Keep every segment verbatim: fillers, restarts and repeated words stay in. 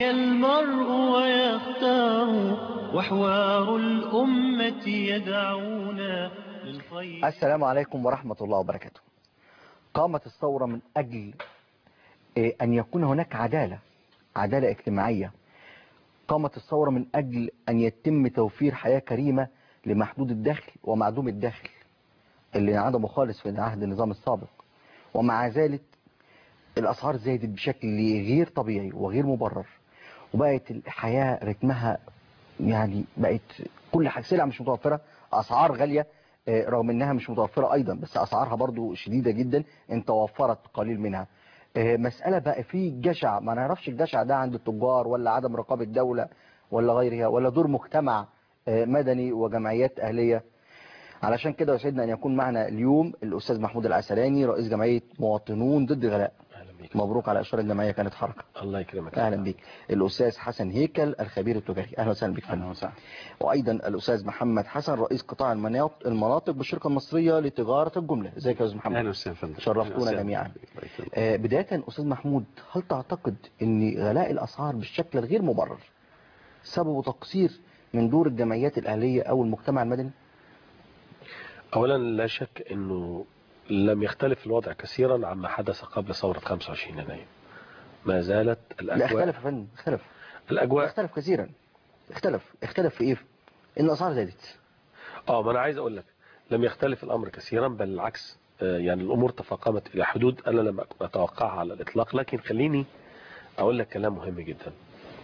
المرء ويختار وحوار الأمة يدعونا للخير. السلام عليكم ورحمة الله وبركاته. قامت الثورة من أجل أن يكون هناك عدالة عدالة اجتماعية. قامت الثورة من أجل أن يتم توفير حياة كريمة لمحدود الدخل ومعدوم الدخل اللي عدمه خالص في عهد النظام السابق، ومع ذلك الأسعار زادت بشكل غير طبيعي وغير مبرر، وبقت الحياة رتمها يعني بقت كل حاجة سلع مش متوفرة، أسعار غالية رغم انها مش متوفرة ايضا، بس اسعارها برضو شديدة جدا ان توفرت قليل منها. مسألة بقى في جشع، ما نعرفش الجشع ده عند التجار ولا عدم رقابة الدولة ولا غيرها ولا دور مجتمع مدني وجمعيات اهلية. علشان كده يسعدنا ان يكون معنا اليوم الاستاذ محمود العسلاني رئيس جمعية مواطنون ضد الغلاء. مبروك على اشهر الجمعيه، كانت حركه. الله يكرمك. اهلا بيك. الاستاذ حسن هيكل الخبير التجاري، اهلا وسهلا بك. اهلا وسهلا. وايضا الاستاذ محمد حسن رئيس قطاع المناطق بالشركه المصريه لتجاره الجمله. ازيك يا استاذ محمد؟ اهلا وسهلا فندم. شرفتونا جميعا. آه بدايه استاذ محمود، هل تعتقد ان غلاء الاسعار بالشكل الغير مبرر سببه تقصير من دور الجمعيات الاهليه او المجتمع المدني؟ اولا لا شك انه لم يختلف الوضع كثيرا عما حدث قبل ثورة خمسة وعشرين يناير. ما زالت الأجواء. لا اختلف يا فندم، اختلف. الأجواء اختلف كثيرا. اختلف اختلف في ايه؟ ان الأسعار زادت. اه ما أنا عايز أقول لك لم يختلف الأمر كثيرا، بل العكس. آه يعني الأمور تفاقمت إلى حدود أنا لم أتوقعها على الإطلاق. لكن خليني أقول لك كلام مهم جدا.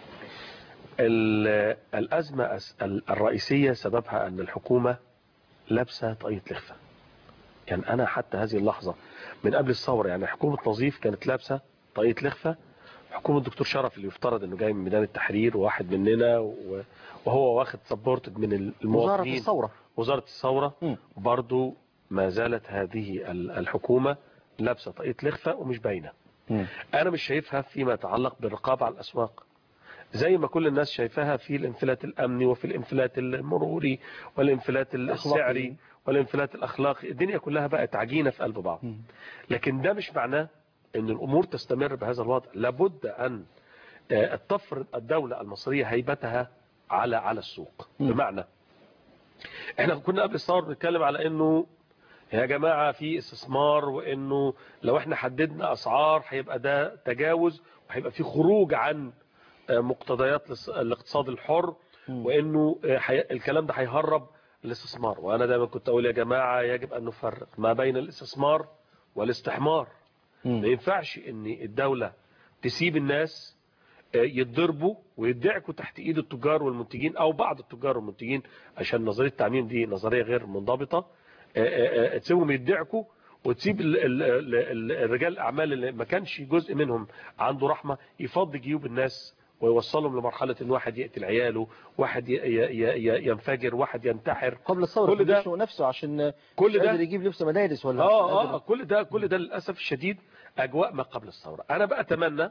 الأزمة الرئيسية سببها أن الحكومة لابسة طاقية لخفة. يعني أنا حتى هذه اللحظة من قبل الثورة، يعني حكومة نظيف كانت لابسة طاقية لخفة. حكومة الدكتور شرف اللي يفترض أنه جاي من ميدان التحرير وواحد مننا وهو واخد سبورتد من المواطنين، وزارة الثورة وزارة الثورة برضو ما زالت هذه الحكومة لابسة طاقية لخفة ومش باينة. أنا مش شايفها فيما يتعلق بالرقابة على الأسواق زي ما كل الناس شايفاها في الانفلات الأمني وفي الانفلات المروري والانفلات السعري والانفلات الأخلاقي. الدنيا كلها بقت عجينة في قلب بعض. لكن ده مش معناه أن الأمور تستمر بهذا الوضع. لابد أن تفرض الدولة المصرية هيبتها على على السوق. بمعنى احنا كنا قبل الثورة بنتكلم على أنه يا جماعة في استثمار، وأنه لو احنا حددنا أسعار هيبقى ده تجاوز وهيبقى في خروج عن مقتضيات الاقتصاد الحر، وأنه الكلام ده هيهرب الاستثمار. وأنا دايما كنت أقول يا جماعة يجب أن نفرق ما بين الاستثمار والاستحمار. ما ينفعش أن الدولة تسيب الناس يتضربوا ويدعكوا تحت ايد التجار والمنتجين او بعض التجار والمنتجين، عشان نظريه التعميم دي نظريه غير منضبطه. تسيبهم يدعكوا وتسيب الرجال الاعمال اللي ما كانش جزء منهم عنده رحمه يفضي جيوب الناس ويوصلهم لمرحله ان واحد يقتل عياله، واحد ينفجر، واحد ينتحر. قبل الثوره كل ده نفسه عشان كل ده يجيب لبس مدارس ولا اه اه كل ده كل ده للاسف الشديد اجواء ما قبل الثوره. انا بقى اتمنى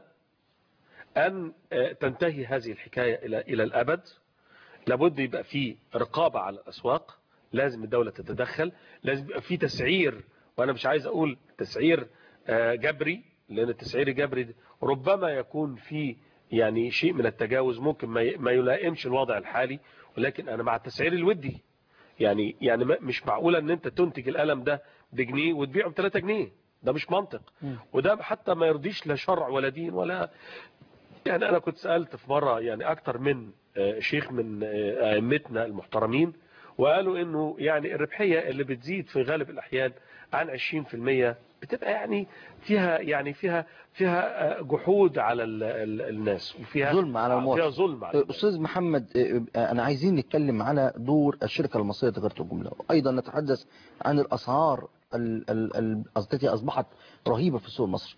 أن تنتهي هذه الحكاية إلى إلى الأبد. لابد يبقى في رقابة على الأسواق، لازم الدولة تتدخل، لازم يبقى في تسعير. وأنا مش عايز أقول تسعير جبري، لأن التسعير الجبري ربما يكون في يعني شيء من التجاوز، ممكن ما يلائمش الوضع الحالي. ولكن أنا مع التسعير الودي. يعني يعني مش معقولة أن أنت تنتج القلم ده بجنيه وتبيعه بثلاثة جنيه. ده مش منطق، وده حتى ما يرضيش لا شرع ولا دين ولا. يعني أنا كنت سألت في مرة يعني أكتر من شيخ من أئمتنا المحترمين، وقالوا إنه يعني الربحية اللي بتزيد في غالب الأحيان عن عشرين في المية بتبقى يعني فيها يعني فيها فيها جحود على الناس وفيها ظلم على المواطن. فيها ظلم على أستاذ محمد، أنا عايزين نتكلم على دور الشركة المصرية لتجارة الجملة، وأيضا نتحدث عن الأسعار التي أصبحت رهيبة في السوق المصري.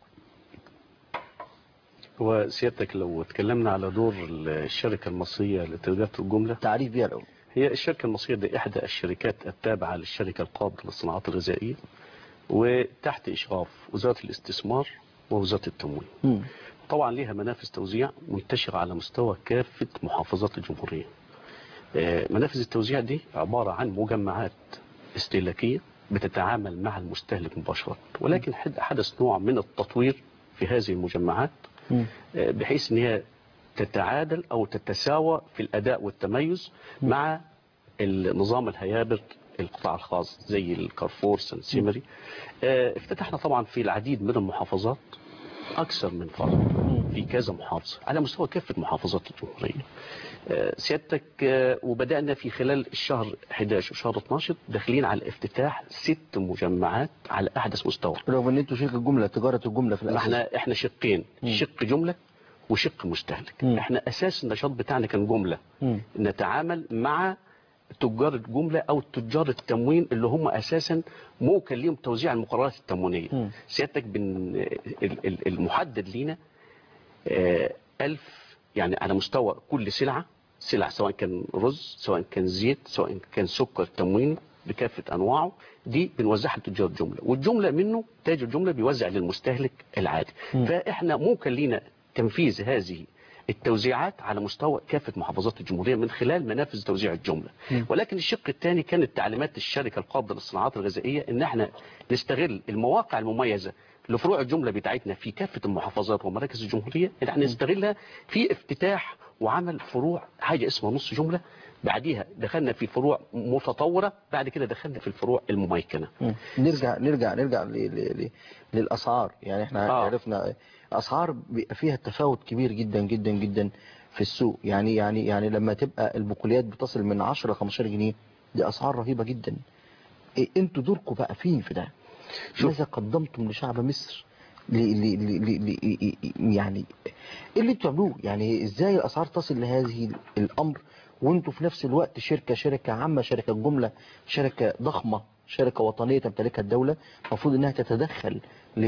وسيادتك لو اتكلمنا على دور الشركة المصرية لتجارة الجملة، تعريف بيها الأول. هي الشركة المصرية دي إحدى الشركات التابعة للشركة القابضة للصناعات الغذائية، وتحت إشراف وزارة الاستثمار ووزارة التموين. م. طبعا ليها منافذ توزيع منتشرة على مستوى كافة محافظات الجمهورية. منافذ التوزيع دي عبارة عن مجمعات استهلاكية بتتعامل مع المستهلك مباشرة، ولكن حدث نوع من التطوير في هذه المجمعات بحيث ان هي تتعادل أو تتساوى في الأداء والتميز مع النظام الهيابر القطاع الخاص زي الكارفور سنسيمري. اه افتتحنا طبعا في العديد من المحافظات أكثر من فرع في كذا محافظة على مستوى كافة محافظات الجمهورية. اه سيادتك اه وبدأنا في خلال الشهر أحد عشر وشهر اثناشر داخلين على افتتاح ست مجمعات على أحدث مستوى. رغم ان انتوا شركة جملة، تجارة الجملة في الأساس. احنا احنا شقين، شق جملة وشق مستهلك. مم. احنا أساس النشاط بتاعنا كان جملة. مم. نتعامل مع تجار الجملة أو تجار التموين اللي هم أساسا موكل ليهم توزيع المقررات التموينية. م. سيادتك بن المحدد لينا ألف يعني على مستوى كل سلعة سلعة، سواء كان رز، سواء كان زيت، سواء كان سكر تمويني بكافة أنواعه، دي بنوزعها لتجار الجملة، والجملة منه تاجر الجملة بيوزع للمستهلك العادي. م. فإحنا موكل لينا تنفيذ هذه التوزيعات على مستوى كافة محافظات الجمهورية من خلال منافذ توزيع الجملة. م. ولكن الشق الثاني كانت تعليمات الشركة القابضة للصناعات الغذائية ان احنا نستغل المواقع المميزة لفروع الجملة بتاعتنا في كافة المحافظات ومراكز الجمهورية، ان احنا نستغلها في افتتاح وعمل فروع حاجة اسمها نص جملة. بعديها دخلنا في فروع متطورة، بعد كده دخلنا في الفروع المميكنة. م. نرجع نرجع نرجع ل... ل... ل... للأسعار. يعني احنا آه. عرفنا أسعار بيبقى فيها تفاوت كبير جدا جدا جدا في السوق. يعني يعني يعني لما تبقى البقوليات بتصل من عشرة ل خمستاشر جنيه، دي أسعار رهيبة جدا. إيه انتوا دوركم بقى فين في ده؟ ماذا قدمتم لشعب مصر؟ ل ل ل ل يعني ايه اللي بتعملوه؟ يعني ازاي الأسعار تصل لهذه الأمر وانتوا في نفس الوقت شركة شركة عامة، شركة جملة، شركة ضخمة، شركة وطنية تمتلكها الدولة، المفروض انها تتدخل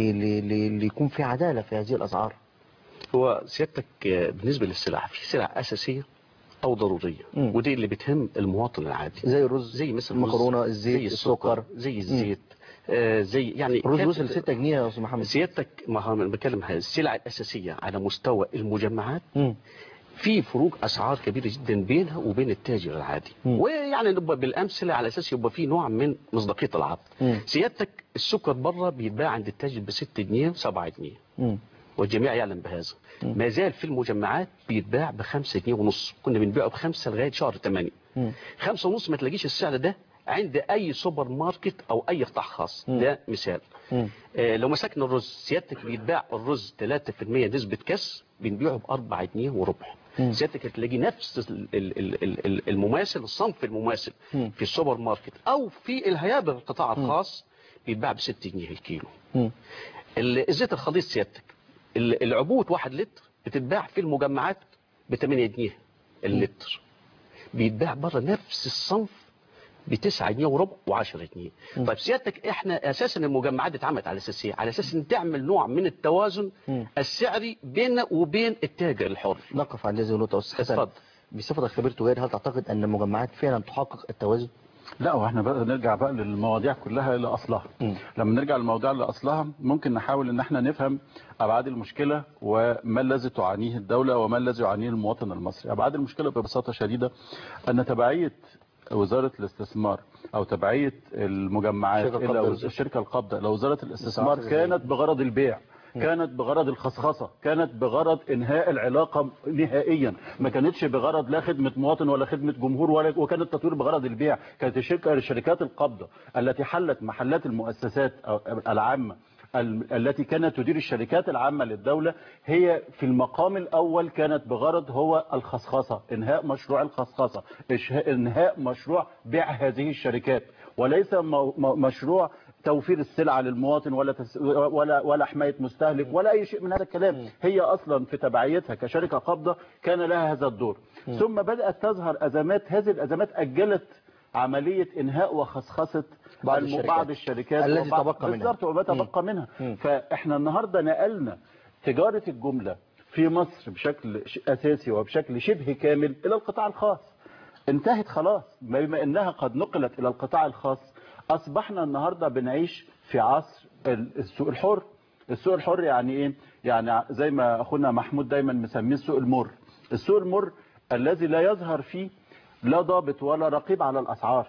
ليكون في عدالة في هذه الأسعار. هو سيادتك بالنسبة للسلع، في سلع أساسية أو ضرورية، م. ودي اللي بتهم المواطن العادي، زي الرز، زي مثل المكرونة، الزيت، زي السكر، زي الزيت، آه زي يعني الرز وصل ستة جنيه يا أستاذ محمد. سيادتك ما بكلم هذه السلع الأساسية على مستوى المجمعات م. في فروق أسعار كبيرة جدا بينها وبين التاجر العادي. م. ويعني نبقى بالأمثلة على أساس يبقى في نوع من مصداقية العرض. م. سيادتك السكر بره بيتباع عند التاجر بستة جنيه وسبعة جنيه، م. والجميع يعلم بهذا. م. ما زال في المجمعات بيتباع بخمسة جنيه ونص، كنا بنبيعه بخمسة لغاية شهر ثمانية. خمسة ونص ما تلاقيش السعر ده عند أي سوبر ماركت أو أي قطاع خاص. م. ده مثال. آه لو مسكنا الرز، سيادتك بيتباع الرز ثلاثة بالمئة نسبة كسر، بنبيعه بأربعة جنيه وربع. سيادتك هتلاقي نفس المماثل، الصنف المماثل م. في السوبر ماركت أو في الهيابر القطاع الخاص بيتباع بستة جنيه الكيلو. الزيت الخليط سيادتك العبوة واحد لتر بتتباع في المجمعات بثمانية جنيه اللتر، بيتباع بره نفس الصنف بتسعة جنيه وربع وعشرة جنيه. م. طيب سيادتك احنا اساسا المجمعات اتعملت على اساس ايه؟ على اساس ان تعمل نوع من التوازن م. السعري بيننا وبين التاجر الحر. نقف عند هذه النقطه استاذ حسن. بصفتك خبير تجاري، هل تعتقد ان المجمعات فعلا تحقق التوازن؟ لا، واحنا بقى نرجع بقى للمواضيع كلها لأصلها. م. لما نرجع للمواضيع لأصلها ممكن نحاول ان احنا نفهم أبعاد المشكلة وما الذي تعانيه الدولة وما الذي يعانيه المواطن المصري. أبعاد المشكلة ببساطة شديدة أن تبعية وزارة الاستثمار أو تبعية المجمعات إلى الشركة القابضة لوزارة الاستثمار كانت بغرض البيع، كانت بغرض الخصخصة، كانت بغرض انهاء العلاقة نهائيا، ما كانتش بغرض لا خدمة مواطن ولا خدمة جمهور ولا وكانت التطوير بغرض البيع. كانت الشركة الشركات القابضة التي حلت محلات المؤسسات العامة التي كانت تدير الشركات العامة للدولة هي في المقام الأول كانت بغرض هو الخصخصة، انهاء مشروع الخصخصة، انهاء مشروع بيع هذه الشركات، وليس مشروع توفير السلعة للمواطن ولا تس... ولا ولا حماية مستهلك ولا أي شيء من هذا الكلام. هي أصلا في تبعيتها كشركة قابضة كان لها هذا الدور. ثم بدأت تظهر أزمات، هذه الأزمات أجلت عملية إنهاء وخصخصة بعض الشركات, بعض الشركات التي تبقى منها بالضبط وما تبقى منها. م. فإحنا النهاردة نقلنا تجارة الجملة في مصر بشكل أساسي وبشكل شبه كامل إلى القطاع الخاص. انتهت خلاص، بما أنها قد نقلت إلى القطاع الخاص أصبحنا النهاردة بنعيش في عصر السوق الحر. السوق الحر يعني إيه؟ يعني زي ما أخونا محمود دايما مسميه السوق المر. السوق المر الذي لا يظهر فيه لا ضابط ولا رقيب على الأسعار،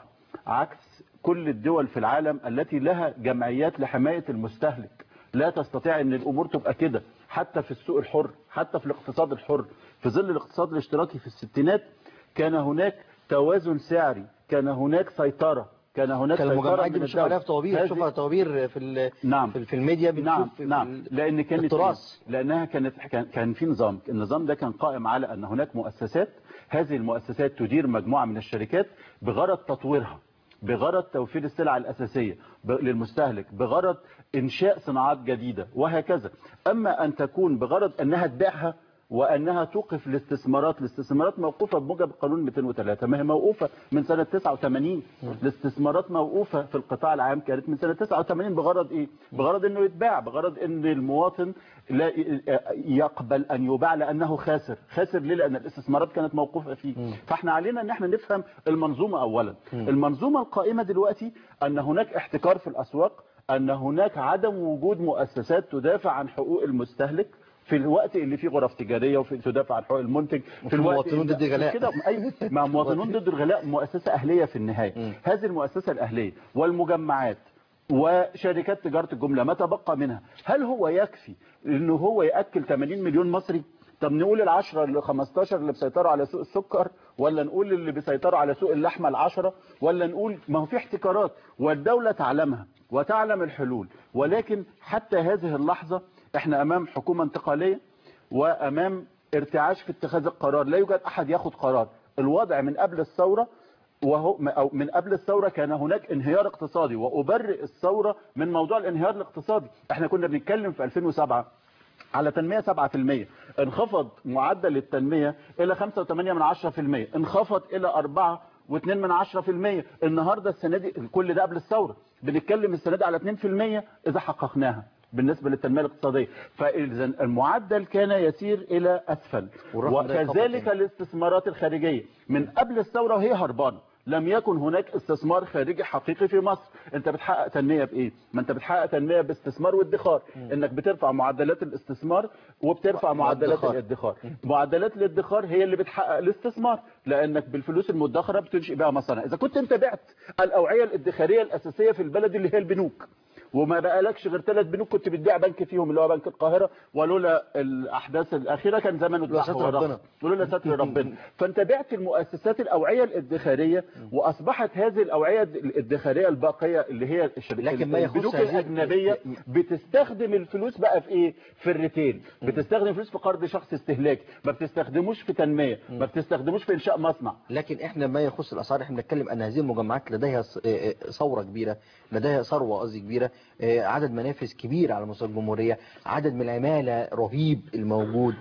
عكس كل الدول في العالم التي لها جمعيات لحماية المستهلك. لا تستطيع أن الأمور تبقى كده، حتى في السوق الحر، حتى في الاقتصاد الحر، في ظل الاقتصاد الاشتراكي في الستينات كان هناك توازن سعري، كان هناك سيطرة، كان هناك كان سيطرة المجمعات دي من بنشوف عليها الدولة. في طوابير، هذه- بنشوفها طوابير في ال- نعم. في في الميديا، بنشوف نعم في نعم في لان كانت التراث. لانها كانت كان, كان في نظام، النظام ده كان قائم على ان هناك مؤسسات، هذه المؤسسات تدير مجموعه من الشركات بغرض تطويرها، بغرض توفير السلع الاساسيه ب- للمستهلك، بغرض انشاء صناعات جديده وهكذا. اما ان تكون بغرض انها تبيعها وانها توقف الاستثمارات، الاستثمارات موقوفه بموجب قانون مئتين وثلاثة، ما هي موقوفه من سنه تسعة وثمانين. الاستثمارات موقوفه في القطاع العام كانت من سنه تسعة وثمانين بغرض ايه؟ بغرض انه يتباع، بغرض ان المواطن لا يقبل ان يباع لانه خاسر. خاسر ليه؟ لان الاستثمارات كانت موقوفه فيه. فاحنا علينا ان احنا نفهم المنظومه اولا. المنظومه القائمه دلوقتي ان هناك احتكار في الاسواق، ان هناك عدم وجود مؤسسات تدافع عن حقوق المستهلك في الوقت اللي فيه غرف تجاريه وفي تدافع عن حقوق المنتج، في الوقت مواطنون ضد الغلاء. كده اي مع مواطنون ضد الغلاء. مؤسسه اهليه في النهايه. هذه المؤسسه الاهليه والمجمعات وشركات تجاره الجمله ما تبقى منها، هل هو يكفي انه هو ياكل ثمانين مليون مصري؟ طب نقول العشرة ال خمستاشر اللي بيسيطروا على سوق السكر، ولا نقول اللي بيسيطروا على سوق اللحمه العشرة، ولا نقول ما هو في احتكارات والدوله تعلمها وتعلم الحلول. ولكن حتى هذه اللحظه احنا امام حكومه انتقاليه وامام ارتعاش في اتخاذ القرار، لا يوجد احد ياخد قرار. الوضع من قبل الثوره وهو أو من قبل الثوره كان هناك انهيار اقتصادي، وابرئ الثوره من موضوع الانهيار الاقتصادي. احنا كنا بنتكلم في ألفين وسبعة على تنمية سبعة في المية، انخفض معدل التنمية إلى خمسة وثمانية من عشرة في المية، انخفض إلى أربعة واثنين من عشرة في المية. النهاردة السنة دي كل ده قبل الثورة، بنتكلم السنة دي على اثنين في المية إذا حققناها بالنسبة للتنمية الاقتصادية. فإذا المعدل كان يسير إلى أسفل. وكذلك الاستثمارات الخارجية من قبل الثورة وهي هربانة، لم يكن هناك استثمار خارجي حقيقي في مصر. انت بتحقق تنميه بايه؟ ما انت بتحقق تنميه باستثمار وادخار، انك بترفع معدلات الاستثمار وبترفع معدلات الادخار. معدلات الادخار هي اللي بتحقق الاستثمار، لانك بالفلوس المدخره بتنشئ بها مصانع. اذا كنت انت بعت الاوعيه الادخاريه الاساسيه في البلد اللي هي البنوك، وما بقالكش غير ثلاث بنوك كنت بتبيع بنك فيهم اللي هو بنك القاهره، ولولا الاحداث الاخيره كان زمانه اتباع ربنا، ولولا ستر ربنا. فانت بعت المؤسسات الاوعيه الادخاريه، واصبحت هذه الاوعيه الادخاريه الباقيه اللي هي لكن ما يخص البنوك الاجنبيه بتستخدم الفلوس بقى في ايه؟ في الريتيل، بتستخدم الفلوس في قرض شخص استهلاكي، ما بتستخدموش في تنميه، ما بتستخدموش في انشاء مصنع. لكن احنا ما يخص الاسعار احنا بنتكلم ان هذه المجمعات لديها ثوره كبيره، لديها ثروه قصدي كبيره، عدد منافذ كبير على مستوى الجمهوريه، عدد من العماله رهيب الموجود،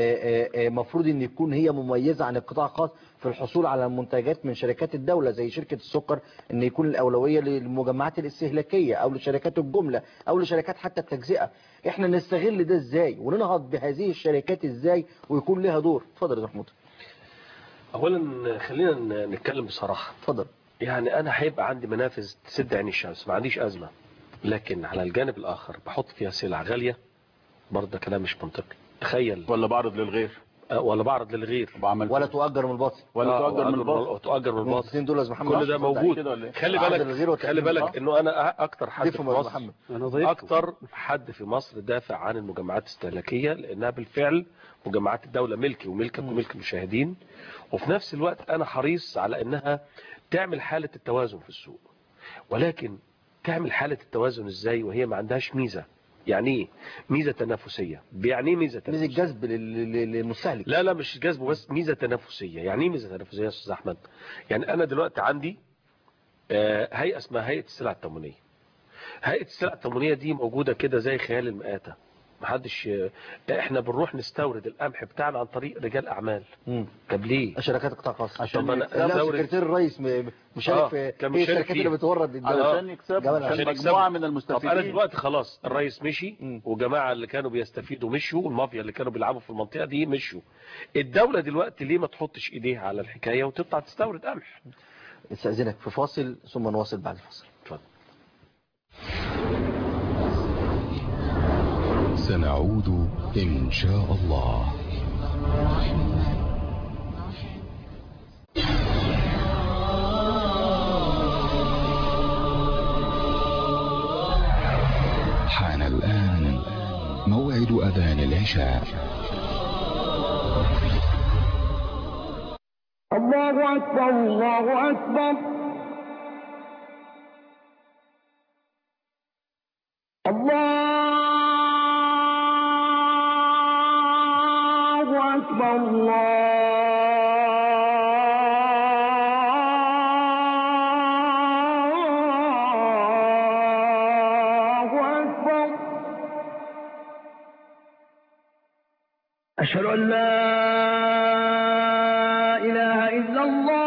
مفروض ان يكون هي مميزه عن القطاع الخاص في الحصول على منتجات من شركات الدوله زي شركه السكر، ان يكون الاولويه للمجمعات الاستهلاكيه او لشركات الجمله او لشركات حتى التجزئه. احنا نستغل ده ازاي وننهض بهذه الشركات ازاي ويكون لها دور؟ اتفضل يا محمود. اولا خلينا نتكلم بصراحه. اتفضل. يعني انا هيبقى عندي منافذ تسد عين الشمس، ما عنديش ازمه، لكن على الجانب الاخر بحط فيها سلع غاليه، برضه ده كلام مش منطقي. تخيل. ولا بعرض للغير، ولا بعرض للغير، ولا تؤجر من الباطن، ولا آه تؤجر من الباطن، تؤجر من الباطن. دول محمد كل ده موجود. خلي بالك خلي بالك انه انا اكتر حد في مصر، اكتر حد في مصر دافع عن المجمعات الاستهلاكيه، لانها بالفعل مجمعات الدوله ملكي وملكك وملك المشاهدين، وفي نفس الوقت انا حريص على انها تعمل حاله التوازن في السوق. ولكن تعمل حاله التوازن ازاي وهي ما عندهاش ميزه؟ يعني ايه ميزه تنافسيه؟ يعني ايه ميزه تنافسيه؟ ميزه جذب للمستهلك. لا لا مش جذب بس، ميزه تنافسيه. يعني ايه ميزه تنافسيه يا استاذ احمد؟ يعني انا دلوقتي عندي هيئه اسمها هيئه السلع التموينيه. هيئه السلع التموينيه دي موجوده كده زي خيال المآتة، محدش. احنا بنروح نستورد القمح بتاعنا عن طريق رجال اعمال. امم طب ليه؟ شركات قطاع خاص. عشان انا سكرتير الرئيس مشارك في ايه الشركات اللي بتورد للدوله علشان يكسب عشان مجموعه من المستفيدين. طب انا دلوقتي خلاص الرئيس مشي وجماعه اللي كانوا بيستفيدوا مشوا، والمافيا اللي كانوا بيلعبوا في المنطقه دي مشوا. الدوله دلوقتي ليه ما تحطش ايديها على الحكايه وتطلع تستورد قمح؟ استاذنك في فاصل ثم نواصل بعد الفاصل. اتفضل. سنعود إن شاء الله. حان الآن موعد موعد أذان العشاء. الله أكبر الله أكبر الله أكبر الله أكبر. أشهد أن لا إله إلا الله.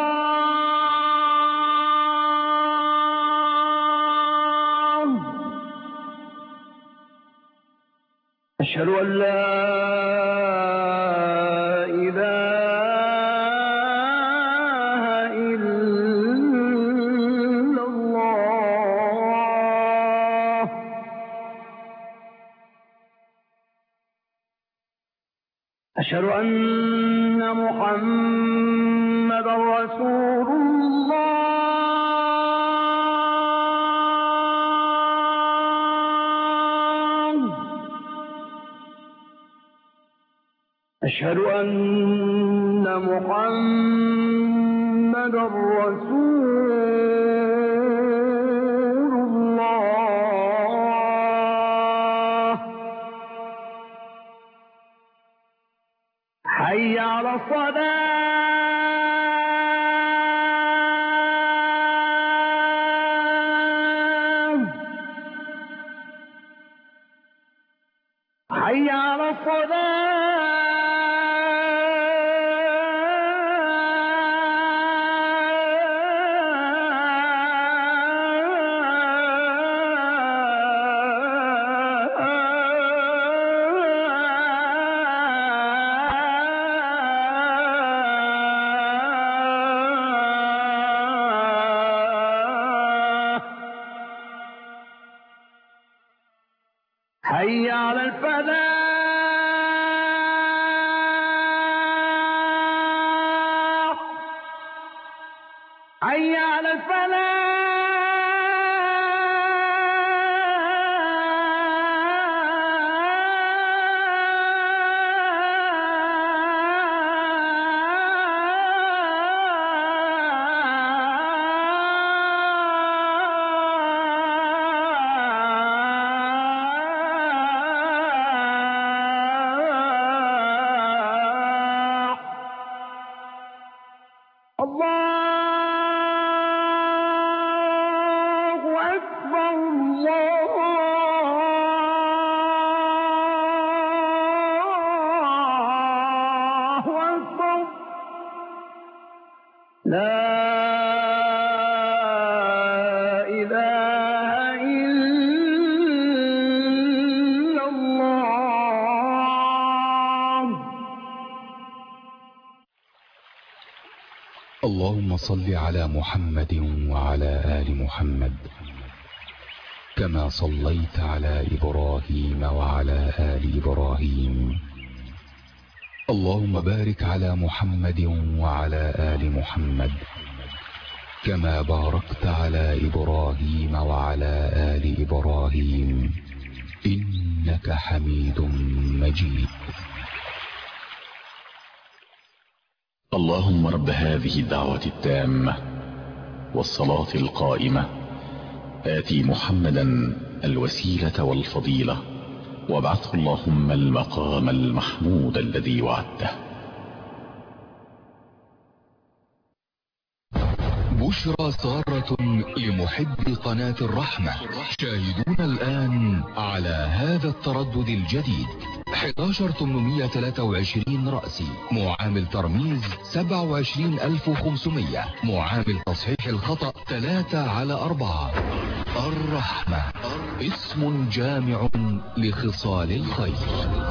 أشهد أن لا إله إلا الله. أشهد أن محمدا رسول الله. أشهد أن محمدا رسول الله. حي على الصلاة. حي على حي على الفلاح. حي على الله أكبر الله أكبر. لا إله إلا الله. اللهم صل على محمد وعلى آل محمد كما صليت على إبراهيم وعلى آل إبراهيم. اللهم بارك على محمد وعلى آل محمد كما باركت على إبراهيم وعلى آل إبراهيم إنك حميد مجيد. اللهم رب هذه الدعوة التامة والصلاة القائمة آتي محمدا الوسيلة والفضيلة وابعثه اللهم المقام المحمود الذي وعدته. بشرى سارة لمحب قناة الرحمة. شاهدون الآن على هذا التردد الجديد أحد عشر ثمانمائة وثلاثة وعشرين رأسي، معامل ترميز سبعة وعشرين ألف وخمسمائة، معامل تصحيح الخطأ ثلاثة على أربعة. الرحمة اسم جامع لخصال الخير.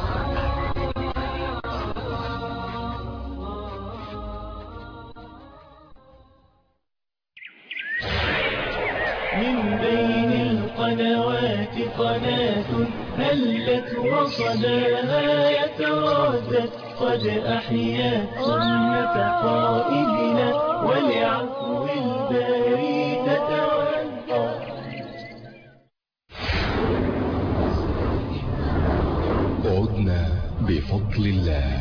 من بين القنوات قناة هلت وصداها يتردد قد أحيا سنة قائدنا ولعفو الباري تتودد. بفضل الله.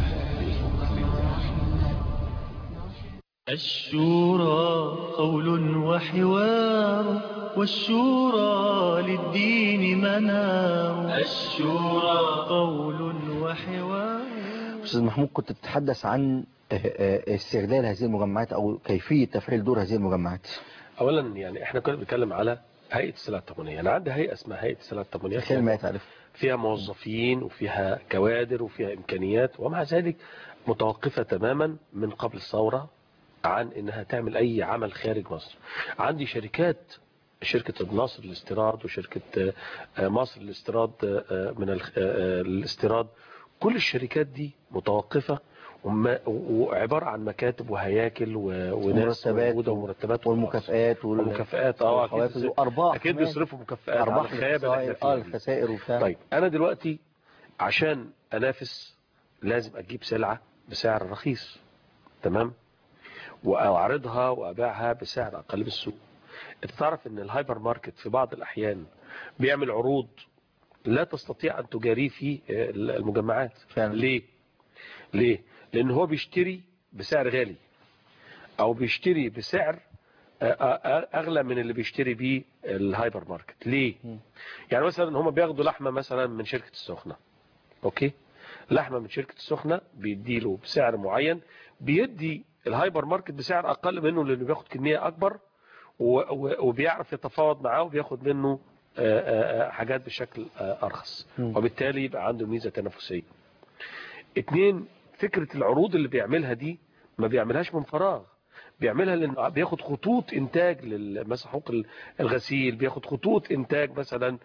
الشورى قول وحوار والشورى للدين منار. الشورى قول وحوار. أستاذ محمود، كنت تتحدث عن استغلال هذه المجمعات أو كيفية تفعيل دور هذه المجمعات. أولا يعني احنا كنا بنتكلم على هيئة السلع التموينية. أنا عندي هيئة اسمها هيئة السلع التموينية، خير ما يتعرف، فيها موظفين وفيها كوادر وفيها إمكانيات، ومع ذلك متوقفة تماما من قبل الثورة عن انها تعمل اي عمل خارج مصر. عندي شركات، شركة النصر للاستيراد وشركة مصر للاستيراد من الاستيراد، كل الشركات دي متوقفة وعبارة عن مكاتب وهياكل وناس موجودة ومرتبات والمكافآت والمكافآت اه اكيد وارباح، اكيد بيصرفوا مكافآت على الخيابة اللي احنا فيها. اه الخسائر وبتاع. طيب انا دلوقتي عشان انافس لازم اجيب سلعة بسعر رخيص، تمام، واعرضها وابيعها بسعر اقل من السوق. انت تعرف ان الهايبر ماركت في بعض الاحيان بيعمل عروض لا تستطيع ان تجاريه في المجمعات. فعلا. ليه ليه لان هو بيشتري بسعر غالي او بيشتري بسعر اغلى من اللي بيشتري بيه الهايبر ماركت. ليه؟ يعني مثلا هم بياخدوا لحمه مثلا من شركه السخنه، اوكي، لحمه من شركه السخنه بيديله بسعر معين، بيدي الهايبر ماركت بسعر اقل منه لانه بياخد كميه اكبر وبيعرف يتفاوض معاه وبياخد منه حاجات بشكل ارخص، وبالتالي يبقى عنده ميزه تنافسيه. اتنين، فكره العروض اللي بيعملها دي ما بيعملهاش من فراغ، بيعملها لانه بياخد خطوط انتاج مثلا حقوق الغسيل، بياخد خطوط انتاج مثلا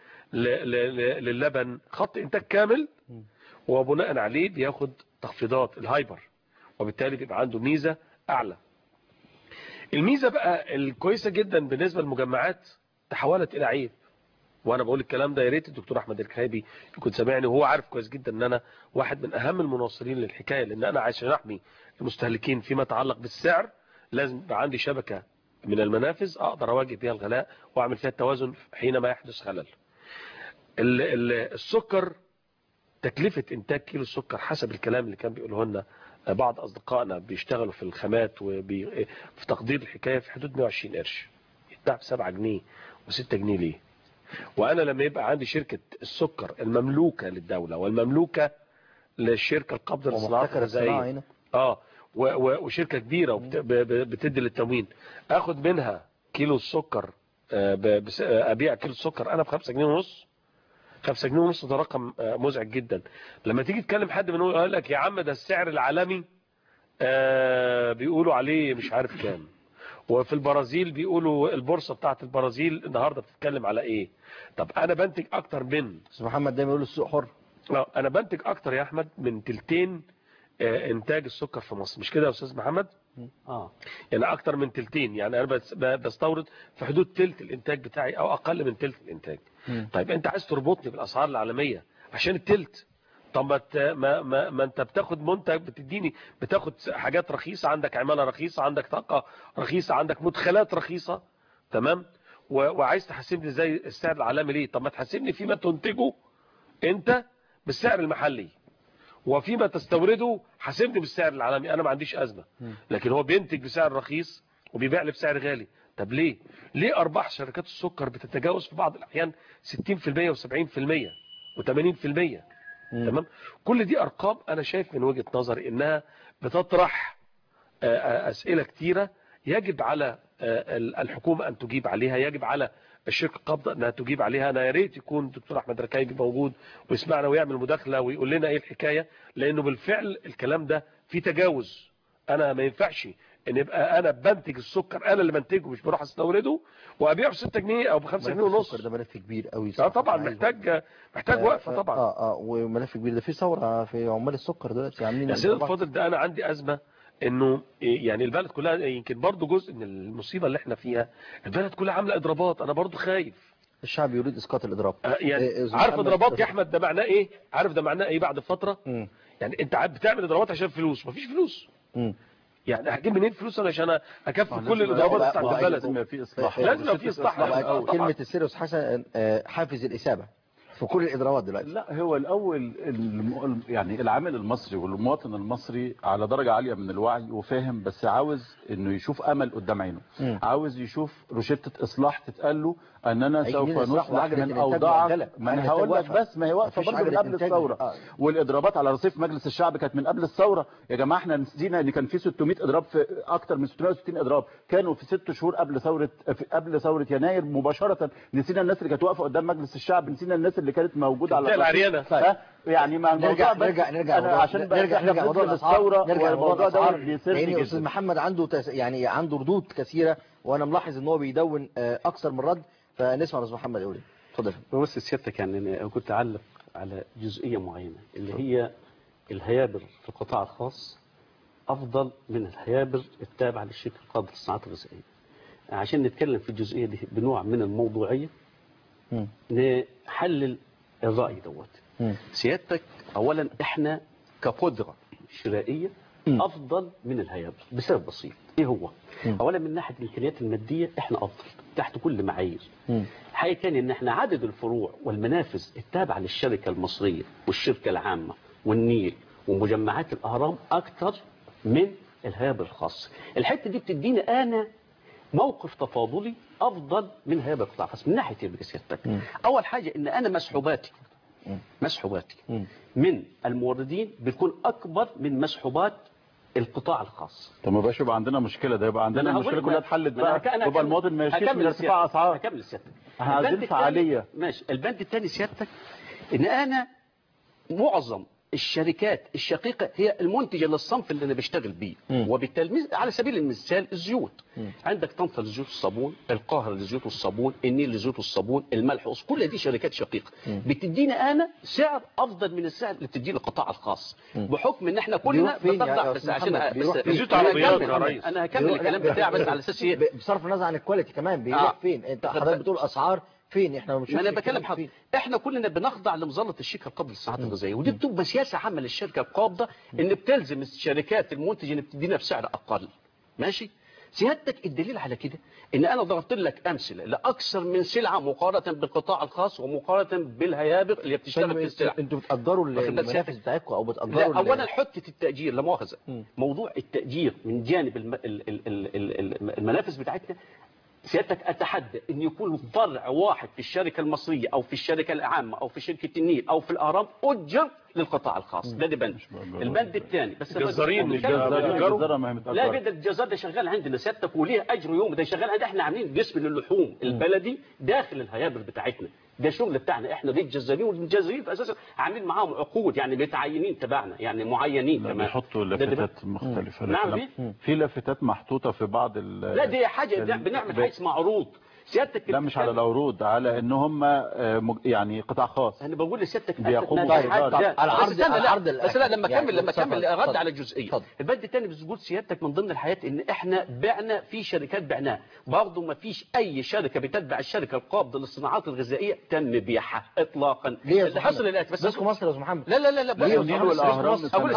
للبن، خط انتاج كامل، وبناء عليه بياخد تخفيضات الهايبر، وبالتالي بيبقى عنده ميزة أعلى. الميزة بقى الكويسة جدا بالنسبة للمجمعات تحولت إلى عيب، وأنا بقول الكلام ده يا ريت الدكتور أحمد الكهيبي يكون سامعني، وهو عارف كويس جدا أن أنا واحد من أهم المناصرين للحكاية، لأن أنا عشان أحمي المستهلكين فيما يتعلق بالسعر لازم يبقى عندي شبكة من المنافذ أقدر أواجه بها الغلاء وأعمل فيها التوازن حينما يحدث خلل. السكر، تكلفة إنتاج كيلو السكر حسب الكلام اللي كان بيقوله لنا بعض أصدقائنا بيشتغلوا في الخامات وفي تقدير الحكاية في حدود مئة وعشرين قرش، يتباع ب سبعة جنيه وستة جنيه. ليه؟ وأنا لما يبقى عندي شركة السكر المملوكة للدولة والمملوكة للشركة القابضة للصناعات الغذائية، اه وشركة كبيرة وبتدي للتموين، اخد منها كيلو السكر، ابيع كيلو السكر انا بخمسة جنيه ونص. خمسة جنيه ونص ده رقم مزعج جدا. لما تيجي تكلم حد منهم يقول لك يا عم ده السعر العالمي آه بيقولوا عليه مش عارف كام، وفي البرازيل بيقولوا البورصة بتاعت البرازيل النهاردة بتتكلم على ايه. طب انا بنتج اكتر من استاذ محمد دايما يقول السوق حر. اه انا بنتج اكتر يا احمد من تلتين آه انتاج السكر في مصر، مش كده يا استاذ محمد؟ اه يعني اكتر من تلتين، يعني انا بستورد في حدود تلت الانتاج بتاعي او اقل من تلت الانتاج. م. طيب انت عايز تربطني بالاسعار العالميه عشان التلت، طب ما ما ما انت بتاخد منتج بتديني، بتاخد حاجات رخيصه، عندك عماله رخيصه، عندك طاقه رخيصه، عندك مدخلات رخيصه، تمام، وعايز تحاسبني زي السعر العالمي. ليه؟ طب ما تحاسبني فيما تنتجه انت بالسعر المحلي، وفيما تستورده حاسبني بالسعر العالمي، انا ما عنديش ازمه. لكن هو بينتج بسعر رخيص وبيبيع لي بسعر غالي. طب ليه؟ ليه ارباح شركات السكر بتتجاوز في بعض الاحيان ستين في المية وسبعين في المية وثمانين في المية؟ تمام؟ كل دي ارقام انا شايف من وجهة نظري انها بتطرح اسئله كتيره يجب على الحكومه ان تجيب عليها، يجب على الشركه القابضه انها تجيب عليها. انا يا ريت يكون الدكتور احمد الكهيبي موجود ويسمعنا ويعمل مداخله ويقول لنا ايه الحكايه، لانه بالفعل الكلام ده في تجاوز. انا ما ينفعش ان يبقى انا بنتج السكر، انا اللي بنتجه مش بروح استورده وابيعه ب ستة جنيه او ب خمسة جنيه ونص. السكر ده ملف كبير قوي. اه طبعا محتاج محتاج وقفه طبعا. اه اه وملف كبير ده، في ثوره في عمال السكر دلوقتي عاملين. يا سيدي الفاضل ده انا عندي ازمه انه يعني البلد كلها، يمكن برضو جزء من المصيبه اللي احنا فيها، البلد كلها عامله اضرابات. انا برضو خايف. الشعب يريد اسقاط الاضراب. آه يعني إيه عارف اضرابات يا احمد ده معناه ايه؟ عارف ده معناه ايه بعد فتره؟ م. يعني انت بتعمل اضرابات عشان فلوس، مفيش فلوس. م. يعني هجيب منين فلوس انا عشان اكفي كل الاضرابات بتاعت البلد؟ لازم يبقى في اصلاح، لازم يبقى في اصلاح. كلمه السير حسن حافز الاسابه. في كل الاضرابات دلوقتي. لا هو الاول الم... يعني العامل المصري والمواطن المصري على درجه عاليه من الوعي وفاهم، بس عاوز انه يشوف امل قدام عينه، م. عاوز يشوف روشته اصلاح تتقال له ان انا سوف نصلح من اوضاعك. ما انا هقول لك بس ما هي واقفه برضه من قبل الثوره، آه. والاضرابات على رصيف مجلس الشعب كانت من قبل الثوره يا جماعه. احنا نسينا ان كان في ستمائة اضراب، في اكتر من ستمائة وستين اضراب كانوا في ست شهور قبل ثوره قبل ثوره يناير مباشره. نسينا الناس اللي كانت واقفه قدام مجلس الشعب، نسينا الناس اللي كانت موجوده على العريانه. يعني ما نرجع نرجع نرجع أنا عشان نرجع نرجع موضوع الثوره، نرجع الموضوع ده بيصير لان استاذ محمد عنده تس... يعني عنده ردود كثيره، وانا ملاحظ ان هو بيدون اكثر من رد، فنسمع استاذ محمد يقول ايه. اتفضل. بس سيادتك يعني انا كنت اعلق على جزئيه معينه اللي هي الهيابر في القطاع الخاص افضل من الهيابر التابعه للشركه القابضه للصناعات الغذائيه. عشان نتكلم في الجزئيه دي بنوع من الموضوعيه م. نحلل الراي دوت. م. سيادتك اولا احنا كقدره شرائيه م. افضل من الهيابر بسبب بسيط. ايه هو؟ م. اولا من ناحيه الامكانيات الماديه احنا افضل تحت كل معايير. حاجه ثانيه ان احنا عدد الفروع والمنافذ التابعه للشركه المصريه والشركه العامه والنيل ومجمعات الاهرام اكثر من الهيابر الخاص. الحته دي بتدينا انا موقف تفاضلي افضل من هيابر القطاع الخاص من ناحيه ايه سيادتك؟ اول حاجه ان انا مسحوباتي مسحوباتي من الموردين بتكون اكبر من مسحوبات القطاع الخاص. طب ما بقاش يبقى عندنا مشكله، ده يبقى عندنا المشكله كلها اتحلت بقى، يبقى المواطن ما يشكيش من ارتفاع اسعار. هكمل سيادتك. احنا عايزين فعاليه. ماشي. البند الثاني سيادتك ان انا معظم الشركات الشقيقة هي المنتجة للصنف اللي أنا بشتغل بيه، وبالتالي على سبيل المثال الزيوت. مم. عندك طنطا لزيوت الصابون، القاهرة لزيوت الصابون، النيل لزيوت الصابون، الملح، كل دي شركات شقيقة بتدينا أنا سعر أفضل من السعر اللي بتديه القطاع الخاص، مم. بحكم إن إحنا كلنا بنطلع. بس عشان زيوت عربيات يا ريس، أنا هكمل الكلام بتاعي بس على أساس إيه؟ بصرف النظر عن الكواليتي كمان بيروح آه. فين؟ أنت حضرتك بتقول أسعار فين؟ احنا مش انا بكلم حضرتك احنا كلنا بنخضع لمظله الشركه القابضه للصناعات الغذائيه، ودي بتبقى سياسه عامه للشركه القابضه ان بتلزم الشركات المنتجه ان بتدينا بسعر اقل. ماشي. سيادتك الدليل على كده ان انا ضربت لك امثله لاكثر من سلعه مقارنه بالقطاع الخاص ومقارنه بالهيابر اللي بتشتغل في السلع. انتوا بتاجروا المنافذ بتاعتكم او بتاجروا؟ لا اولا حته التاجير لا مؤاخذه، موضوع التاجير من جانب المنافذ بتاعتنا سيادتك اتحدى ان يكون فرع واحد في الشركه المصريه او في الشركه العامه او في شركه النيل او في الاهرام اجر للقطاع الخاص. ده بند. البند الثاني بس الجزارين مش جزاره، لا ده الجزار ده شغال عندنا سيادتك وليه اجر يوم، ده شغال عندنا. احنا عاملين قسم للحوم البلدي داخل الهيابر بتاعتنا، ده شغل بتاعنا احنا دي الجزارين، والجزارين اساسا عاملين معاهم عقود يعني متعينين تبعنا يعني معينين كمان. بيحطوا لافتات مختلفه. نعم في لافتات محطوطه في بعض ال لا دي حاجه بنعمل حاجه اسمها عروض سيادتك. لا مش على العروض، على ان هم يعني قطاع خاص. انا بقول لسيادتك بيقوموا على العرض العرض بس لا لما اكمل لما اكمل ارد على الجزئيه. البند الثاني بتقول سيادتك من ضمن الحياه ان احنا بعنا في شركات بعناها برضه ما فيش اي شركه بتتبع الشركه القابضه للصناعات الغذائيه تم بيعها اطلاقا. اللي حصل الاتي بس بسكم مصر يا استاذ محمد. لا لا لا لا النيل والاهرام اقول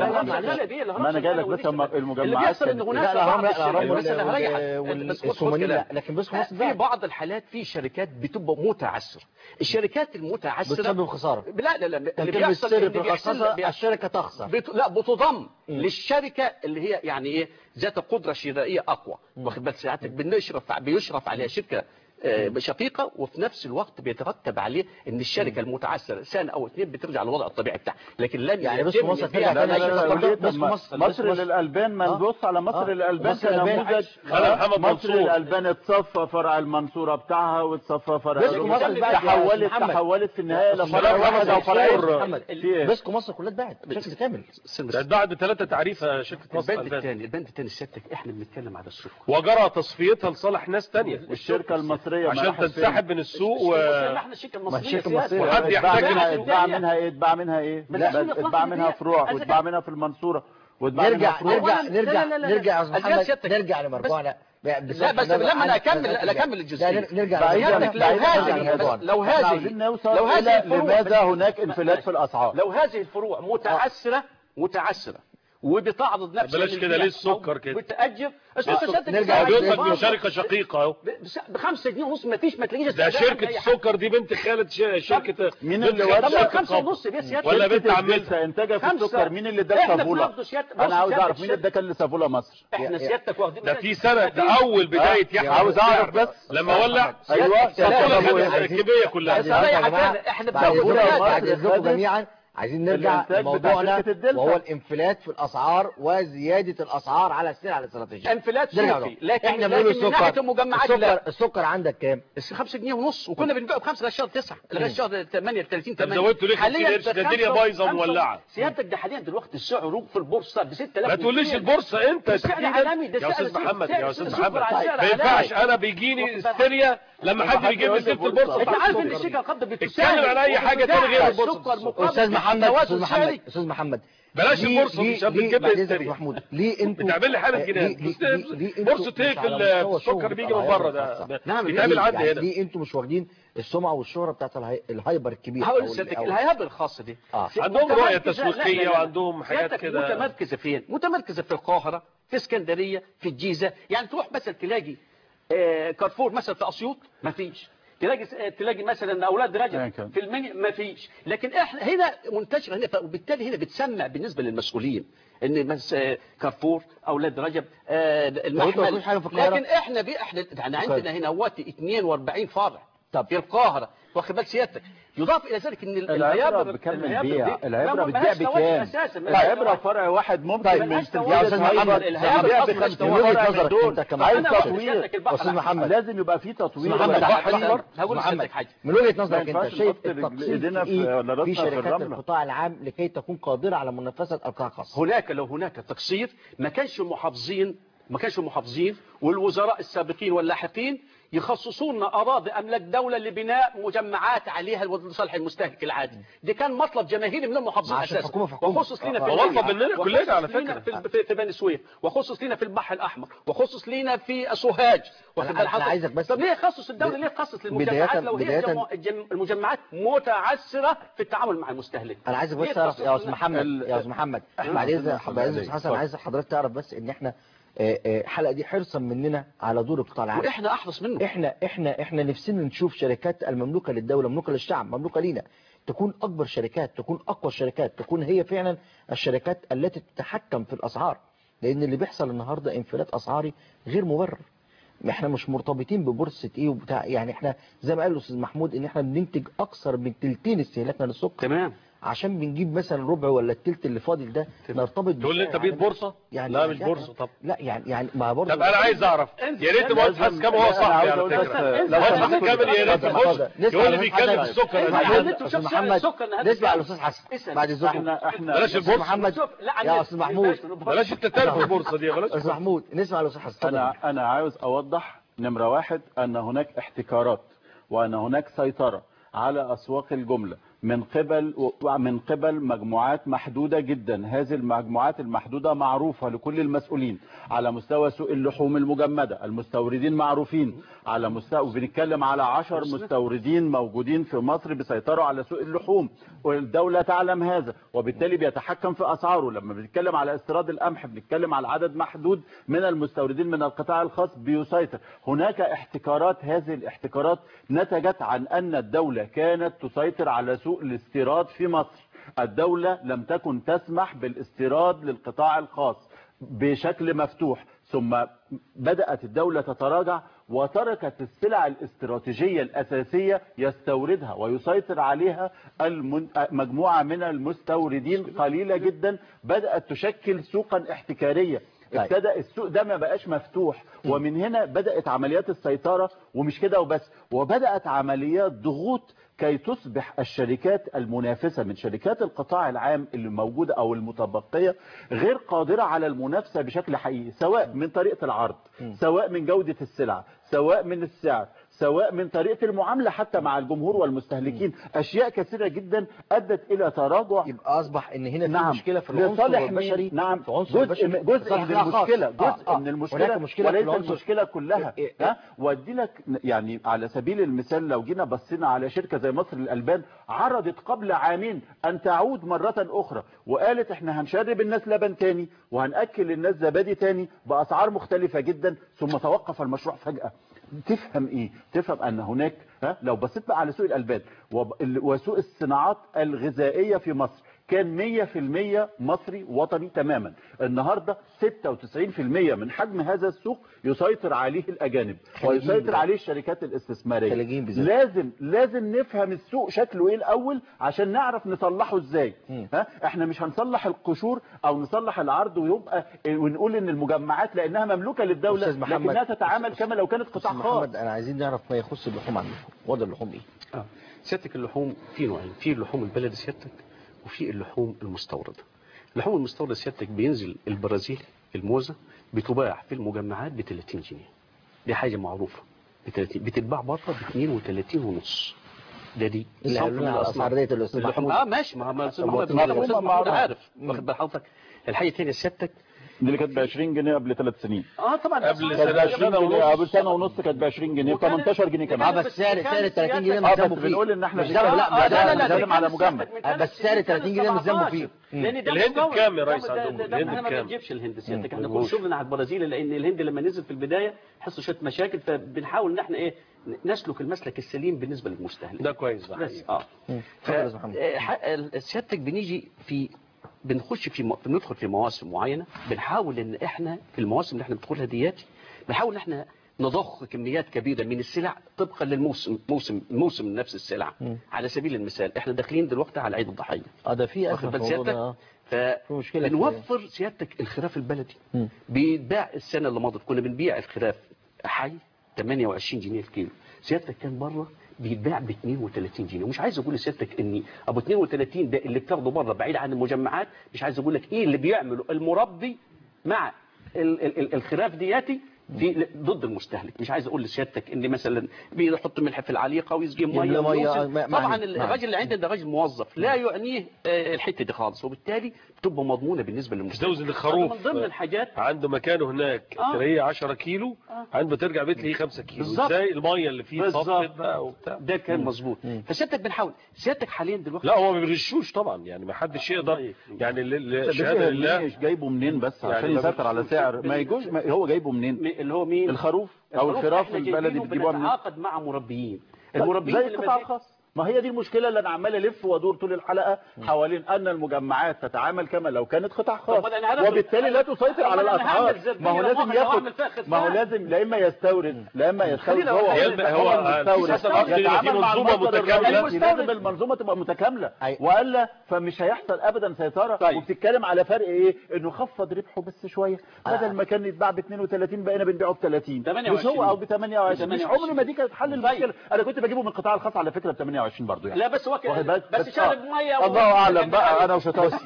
ما انا جاي لك بس المجمعات اللي بيحصل ان هناك الاهرام لا لكن بسكم مصر في بعض الحالات في شركات بتبقى متعثره. الشركات المتعثره بتسبب خساره. لا لا لا اللي بيحصل ان الشركه تخسر بت... لا بتضم للشركه اللي هي يعني ايه ذات قدره شرائيه اقوى. واخد بال ساعتك بنشرف بيشرف عليها شركه شقيقه، وفي نفس الوقت بيترتب عليه ان الشركه المتعثره سنه او اثنين بترجع للوضع الطبيعي بتاعها. لكن لن يعني بس مصر ترجع مصر مصر للالبان ما نبص على مصر للالبان كنموذج. مصر للالبان اتصفى فرع المنصوره بتاعها واتصفى فرع تحولت تحولت في النهايه لما واحد او فرعين. بسكو مصر كلها اتباعت بشكل كامل. اتباعت بثلاثه تعريف شركه مصر. البند الثاني البند الثاني سيادتك احنا بنتكلم على السوق وجرى تصفيتها لصالح ناس ثانيه. الشركه المصريه عشان تنسحب من السوق و احنا الشركه المصريه وحد يحتاج يتباع منها ايه يتباع منها ايه يتباع منها فروع ويتباع منها في المنصوره نرجع نرجع نرجع نرجع يا استاذ محمد نرجع لمرجوعنا. لا بس لما انا اكمل لا اكمل الجزئيه نرجع لو هذه لو هذه لماذا هناك انفلات في الاسعار. لو هذه الفروع متعثره متعثره وبتعرض نفسها بلاش كده، ليه السكر كده؟ بتأجر نرجع حضرتك من شركه شقيقه اهو ب خمسة جنيه ونص ما فيش، ما تلاقيش ده شركه السكر دي بنت خالد شركه مين بنت اللي خالد ودى شركة خمسة قبض. ونص دي سيادة ولا بنت عمتها لسه انتاجها في خمسة. السكر، مين اللي اداك إحنا صافولا؟ بناخده سيادة- بص انا عاوز سيادة اعرف مين الشركة. اداك اللي صافولا مصر؟ احنا سيادتك واخدين ده في سنه ده اول بدايه يحيى عاوز اعرف بس لما ولع ايوه صافولا الكميه كلها. بس هذا حكانا احنا بعد بناخد إذنكم- ثلاثة. بعد اذنكم خدت جميعا عايزين نرجع الإنتاج بتاع لموضوعنا شركة الدلتا. وهو الانفلات في الاسعار وزياده الاسعار على السلع الاستراتيجيه. انفلات نرجع صوفي، له. لكن احنا لكن بنقول من ناحيه السكر المجمعات لا. السكر السكر عندك كام؟ خمسة جنيه ونص، وكنا بنبيعه بخمسة لغايه شهر تسعة لغايه شهر ثمانية ثلاثين طب ثمانية. زودتوا ليه خمسين قرش؟ ده الدنيا بايظه ومولعه. سيادتك ده حاليا دلوقتي السعر في البورصه ب ستة آلاف. ما تقوليش البورصه انت السعر تحديداً. عالمي، ده يا سعر- استاذ محمد سعر- يا استاذ سعر محمد على سعر ما ينفعش عالمي. انا بيجيني واخد بالك؟ هستيريا لما حد بيجيب لي سيره البورصه انت بتاعت عارف ان السكر الشركه دي. القبض اتكلم عن اي حاجه تاني غير البورصه. استاذ محمد استاذ محمد استاذ محمد بلاش ليه- البورصه ليه- مش بتجيب ليه- لي بعد إذنك هستيريا. يا محمود ليه انتوا بتعمل لي حاله آه، جنان. ليه- ليه- ليه- ليه انتوا بورصه ايه مش في على ال- مستوى في السكر الشغل بيجي بتاع من بره الهيئة ده نعم، بيتعمل ليه- عندي يعني هنا. ليه انتوا مش واخدين السمعه والشهره بتاعت الهي- الهايبر الكبير هقول أو- لسيادتك أو- الهيابه الخاصه دي آه. عندهم رؤيه متمركزة- تسويقيه لا، لا، لا. وعندهم حاجات سيادتك كده. متمركزه فين؟ متمركزه في القاهره، في اسكندريه، في الجيزه. يعني تروح مثلا تلاقي آه، كارفور مثلا في اسيوط ما فيش، تلاقي تلاقي مثلا اولاد رجب في المنيا ما فيش. لكن احنا هنا منتشر هنا، وبالتالي هنا بتسمع بالنسبه للمسؤولين ان مس كارفور اولاد رجب آه، المحمل. لكن احنا بي احنا يعني عندنا هنا وقت اثنين وأربعين فرع في القاهره، واخد بال سيادتك. يضاف الى ذلك ان العبره بكم البيع، العبره بتبيع بكام؟ العبره فرع واحد ممكن من يا استاذ محمد العبره بخمسين من وجهه فرع نظرك دول. انت كمان عايز تطوير استاذ محمد لازم يبقى في تطوير. محمد هقول لحضرتك حاجه من وجهه نظرك انت ينفعش شايف نحط التقسيم إيدينا في في- ايه ولا في راسنا في شركات الرملة. القطاع العام لكي تكون قادره على منافسه القطاع الخاص؟ هناك لو هناك تقصير ما كانش المحافظين ما كانش المحافظين والوزراء السابقين واللاحقين يخصصون أراضي أملاك دولة لبناء مجمعات عليها لصالح المستهلك العادي. دي كان مطلب جماهيري من المحافظين أساسا، وخصص لنا في وطلب مننا كلنا على وخصص لنا فكرة. في في, في بني سويف، وخصص لنا في البحر الأحمر، وخصص لنا في سوهاج. واخد بال أنا حضرتك؟ عايزك بس طب ليه خصص الدولة ليه خصص للمجمعات بداية- لو هي بداية- جمو- الجم- المجمعات متعثرة في التعامل مع المستهلك؟ انا عايزك ليه بس تعرف تخصص يا استاذ لنا؟ محمد ال- يا استاذ محمد إحنا بعد عندنا اذن بعد اذن مسؤولية. حسن عايز حضرتك تعرف بس ان احنا آه، آه، الحلقه دي حرصا مننا على دور القطاع العام. واحنا احرص منه. احنا احنا احنا نفسنا نشوف شركات المملوكه للدوله، مملوكه للشعب، مملوكه لينا، تكون اكبر شركات، تكون اقوى الشركات، تكون هي فعلا الشركات التي تتحكم في الاسعار. لان اللي بيحصل النهارده انفلات اسعاري غير مبرر. احنا مش مرتبطين ببورصه ايه وبتاع، يعني احنا زي ما قال الاستاذ محمود ان احنا بننتج اكثر من تلتين استهلاكنا للسكر. تمام. عشان بنجيب مثلا ربع ولا التلت اللي فاضل ده نرتبط تقول لي انت بيت بورصه؟ يعني لا مش يعني بورصه. طب لا يعني يعني ما برضه. طب انا عايز اعرف يا ريت المهندس حسن كام هو صاحبي على فكره. المهندس كامل يا ريت يخش يقول لي بيتكلم في السكر. استاذ محمد نسمع الاستاذ حسن بعد الزوج. احنا احنا بلاش البورصه محمد يا استاذ محمود بلاش التتال في البورصه دي بلاش. استاذ محمود نسمع الاستاذ حسن. انا انا عاوز اوضح نمره واحد ان هناك احتكارات وان هناك سيطره على اسواق الجمله من قبل من قبل مجموعات محدودة جدا. هذه المجموعات المحدودة معروفة لكل المسؤولين على مستوى سوق اللحوم المجمدة. المستوردين معروفين على مستوى، وبنتكلم على عشر مستوردين موجودين في مصر بيسيطروا على سوق اللحوم، والدولة تعلم هذا وبالتالي بيتحكم في أسعاره. لما بنتكلم على استيراد القمح بنتكلم على عدد محدود من المستوردين من القطاع الخاص بيسيطر. هناك احتكارات، هذه الاحتكارات نتجت عن أن الدولة كانت تسيطر على سوق الاستيراد في مصر. الدولة لم تكن تسمح بالاستيراد للقطاع الخاص بشكل مفتوح، ثم بدأت الدولة تتراجع وتركت السلع الاستراتيجية الأساسية يستوردها ويسيطر عليها مجموعة من المستوردين قليلة جدا، بدأت تشكل سوقا احتكارية. ابتدى السوق ده ما بقاش مفتوح، ومن هنا بدأت عمليات السيطرة. ومش كده وبس، وبدأت عمليات ضغوط كي تصبح الشركات المنافسة من شركات القطاع العام اللي موجودة أو المتبقية غير قادرة على المنافسة بشكل حقيقي، سواء من طريقة العرض، سواء من جودة السلع، سواء من السعر، سواء من طريقة المعاملة حتى مع الجمهور والمستهلكين. أشياء كثيرة جدا أدت إلى تراجع. يبقى أصبح إن هنا في نعم. مشكلة في العنصر البشري. نعم، في عنصر جزء, البشري. جزء من المشكلة، جزء آه. آه. من المشكلة مشكلة وليس في المشكلة كلها. ها وادي لك يعني على سبيل المثال، لو جينا بصينا على شركة زي زي مصر للألبان عرضت قبل عامين أن تعود مرة أخرى، وقالت احنا هنشرب الناس لبن تاني وهنأكل الناس زبادي تاني بأسعار مختلفة جدا، ثم توقف المشروع فجأة. تفهم ايه؟ تفهم ان هناك ها لو بصيت بقى على سوق الألبان وسوق الصناعات الغذائية في مصر كان مية في المية مصري وطني تماما. النهاردة ستة وتسعين في المية من حجم هذا السوق يسيطر عليه الأجانب ويسيطر عليه الشركات الاستثمارية. لازم لازم نفهم السوق شكله ايه الأول عشان نعرف نصلحه ازاي. ها احنا مش هنصلح القشور او نصلح العرض ويبقى ونقول ان المجمعات لانها مملوكة للدولة لكنها تتعامل كما لو كانت قطاع خاص. محمد انا عايزين نعرف ما يخص اللحوم عن اللحوم. وضع اللحوم ايه؟ اه سيادتك اللحوم في نوعين، في اللحوم البلدي سيادتك وفي اللحوم المستوردة. اللحوم المستوردة سيادتك بينزل البرازيل الموزة بتباع في المجمعات ب ثلاثين جنيه، دي حاجة معروفة ب ثلاثين، بتتباع بره ب اثنين وثلاثين ونص. ده دي اللي قالوا على الاسعار ديت الاستاذ محمود. اه ماشي، ما ما محمود عارف واخد بال حضرتك. الحاجة الثانية سيادتك دي اللي كانت ب عشرين جنيه قبل ثلاث سنين. اه طبعا قبل كانت ب عشرين جنيه قبل سنه ونص كانت ب عشرين جنيه ب ثمانية عشر جنيه كمان. اه بس سعر سعر ثلاثين جنيه اه مش بس بنقول ان احنا لا لا لا لا بنتكلم على مجمد. بس سعر ثلاثين جنيه مش ذنبه فيه. لان ده الهند بكام يا ريس عندكم؟ الهند احنا ما بنجيبش الهند سيادتك، احنا كل شغلنا على البرازيل، لان الهند لما نزل في البدايه حسوا شويه مشاكل، فبنحاول ان احنا ايه نسلك المسلك السليم بالنسبه للمستهلك. ده كويس بس اه سيادتك بنيجي في بنخش في م... بندخل في مواسم معينه، بنحاول ان احنا في المواسم اللي احنا بندخلها دياتي بنحاول ان احنا نضخ كميات كبيره من السلع طبقا للموسم موسم موسم نفس السلع. م. على سبيل المثال احنا داخلين دلوقتي على عيد الضحيه. اه ده في ازمه في الموضوع ده. فبنوفر سيادتك الخراف البلدي م. بيتباع. السنه اللي مضت كنا بنبيع الخراف حي ثمانية وعشرين جنيه الكيلو، سيادتك كان بره بيتباع ب اثنين وثلاثين جنيه. ومش عايز اقول لسيادتك اني ابو اثنين وثلاثين ده اللي بتاخده بره بعيد عن المجمعات، مش عايز اقول لك ايه اللي بيعمله المربي مع ال ال ال الخراف دياتي في ضد المستهلك. مش عايز اقول لسيادتك ان مثلا بيحط ملح في العليقه ويسقي ميه. طبعا الراجل اللي عندنا ده راجل موظف لا يعنيه الحته دي خالص، وبالتالي بتبقى مضمونه بالنسبه للمستهلك. مستوزن الخروف من ضمن الحاجات عنده مكانه هناك آه. تلاقيه عشرة كيلو آه. عنده ترجع بيت ليه خمسة كيلو. ازاي الميه اللي فيه طفت بقى وبتاع ده كان مظبوط. فسيادتك بنحاول سيادتك حاليا دلوقتي لا هو ما بيغشوش طبعا، يعني ما حدش يقدر يعني الشهاده لله مش جايبه منين بس عشان يسيطر على سعر ما يجوش. هو جايبه منين اللي هو مين؟ الخروف او الخراف البلدي بتجيبوها منين؟ بنتعاقد مع مربيين المربيين زي القطاع الخاص. ما هي دي المشكلة اللي انا عمال الف وادور طول الحلقة حوالين ان المجمعات تتعامل كما لو كانت قطاع خاص، وبالتالي لا تسيطر على الاسعار. ما هو لازم ياخد ما هو لازم لا اما يستورد لا اما يستورد هو هو المستورد يتعامل مع منظومه متكامله. لازم المنظومه تبقى متكامله والا فمش هيحصل ابدا سيطرة. وبتتكلم على فرق ايه؟ انه خفض ربحه بس شويه، بدل ما كان يتباع ب اثنين وثلاثين بقينا بنبيعه ب ثلاثين مش هو او ب ثمانية وعشرين. مش عمري ما دي كانت حل المشكله. انا كنت بجيبه من القطاع الخاص على فكره ب ثمانية وعشرين برضه يعني. لا بس هو بس شارب ميه الله اعلم بقى انا وشطاسي.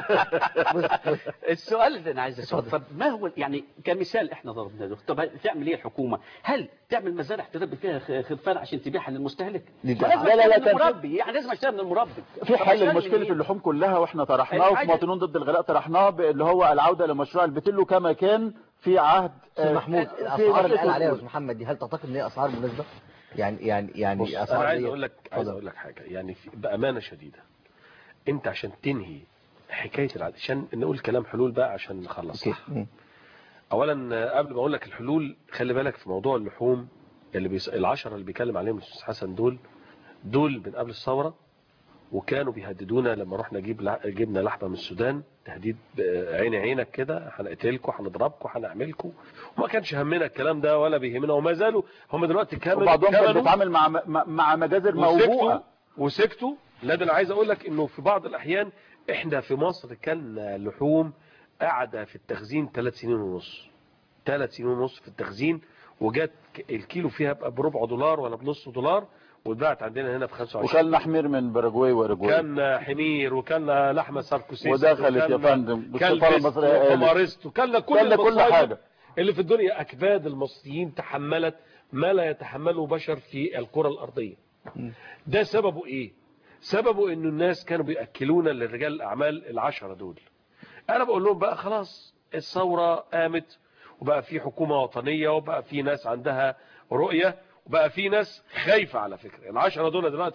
السؤال اللي انا عايز اساله طب ما هو يعني كمثال احنا ضربنا له، طب تعمل ايه الحكومه؟ هل تعمل مزارع تربي فيها خرفان عشان تبيعها للمستهلك؟ لا لا لا المربي يعني لازم اشتري من المربي. في حل المشكله في اللحوم كلها واحنا طرحناه وفي مواطنون ضد الغلاء طرحناه اللي هو العوده لمشروع البتلو كما كان في عهد محمود. الاسعار اللي قال عليها يا استاذ محمد دي هل تعتقد ان هي اسعار مناسبه؟ يعني يعني يعني اسعار انا عايز اقول لك عايز اقول لك حاجه يعني بامانه شديده. انت عشان تنهي حكايه العد... عشان نقول كلام حلول بقى عشان نخلص صح. اولا قبل ما اقول لك الحلول خلي بالك في موضوع اللحوم اللي بيس... العشرة اللي بيكلم عليهم الاستاذ حسن دول دول من قبل الثوره، وكانوا بيهددونا لما رحنا نجيب ل... جبنا لحمه من السودان تهديد عيني عينك كده، هنقتلكم هنضربكم هنعملكم، وما كانش همنا الكلام ده ولا بيهمنا، وما زالوا هم دلوقتي كامل وبعضهم كان بيتعامل مع مع مجازر موبوءه وسكتوا. لا ده انا عايز اقول لك انه في بعض الاحيان احنا في مصر كلنا لحوم قاعده في التخزين ثلاث سنين ونص ثلاث سنين ونص في التخزين، وجات الكيلو فيها بقى بربع دولار ولا بنص دولار واتباعت عندنا هنا ب خمسة وعشرين. وكلنا حمير من باراجواي واوروجواي، كلنا حمير وكلنا لحمه ساركوسيس ودخلت يا فندم بالسفاره المصريه ومارست وكلنا كل كل حاجه اللي في الدنيا. اكباد المصريين تحملت ما لا يتحمله بشر في الكره الارضيه. ده سببه ايه؟ سببه انه الناس كانوا بيأكلونا للرجال الاعمال العشرة دول. انا بقول لهم بقى خلاص الثوره قامت وبقى في حكومه وطنيه وبقى في ناس عندها رؤيه وبقى في ناس خايفه. على فكره العشرة دول دلوقتي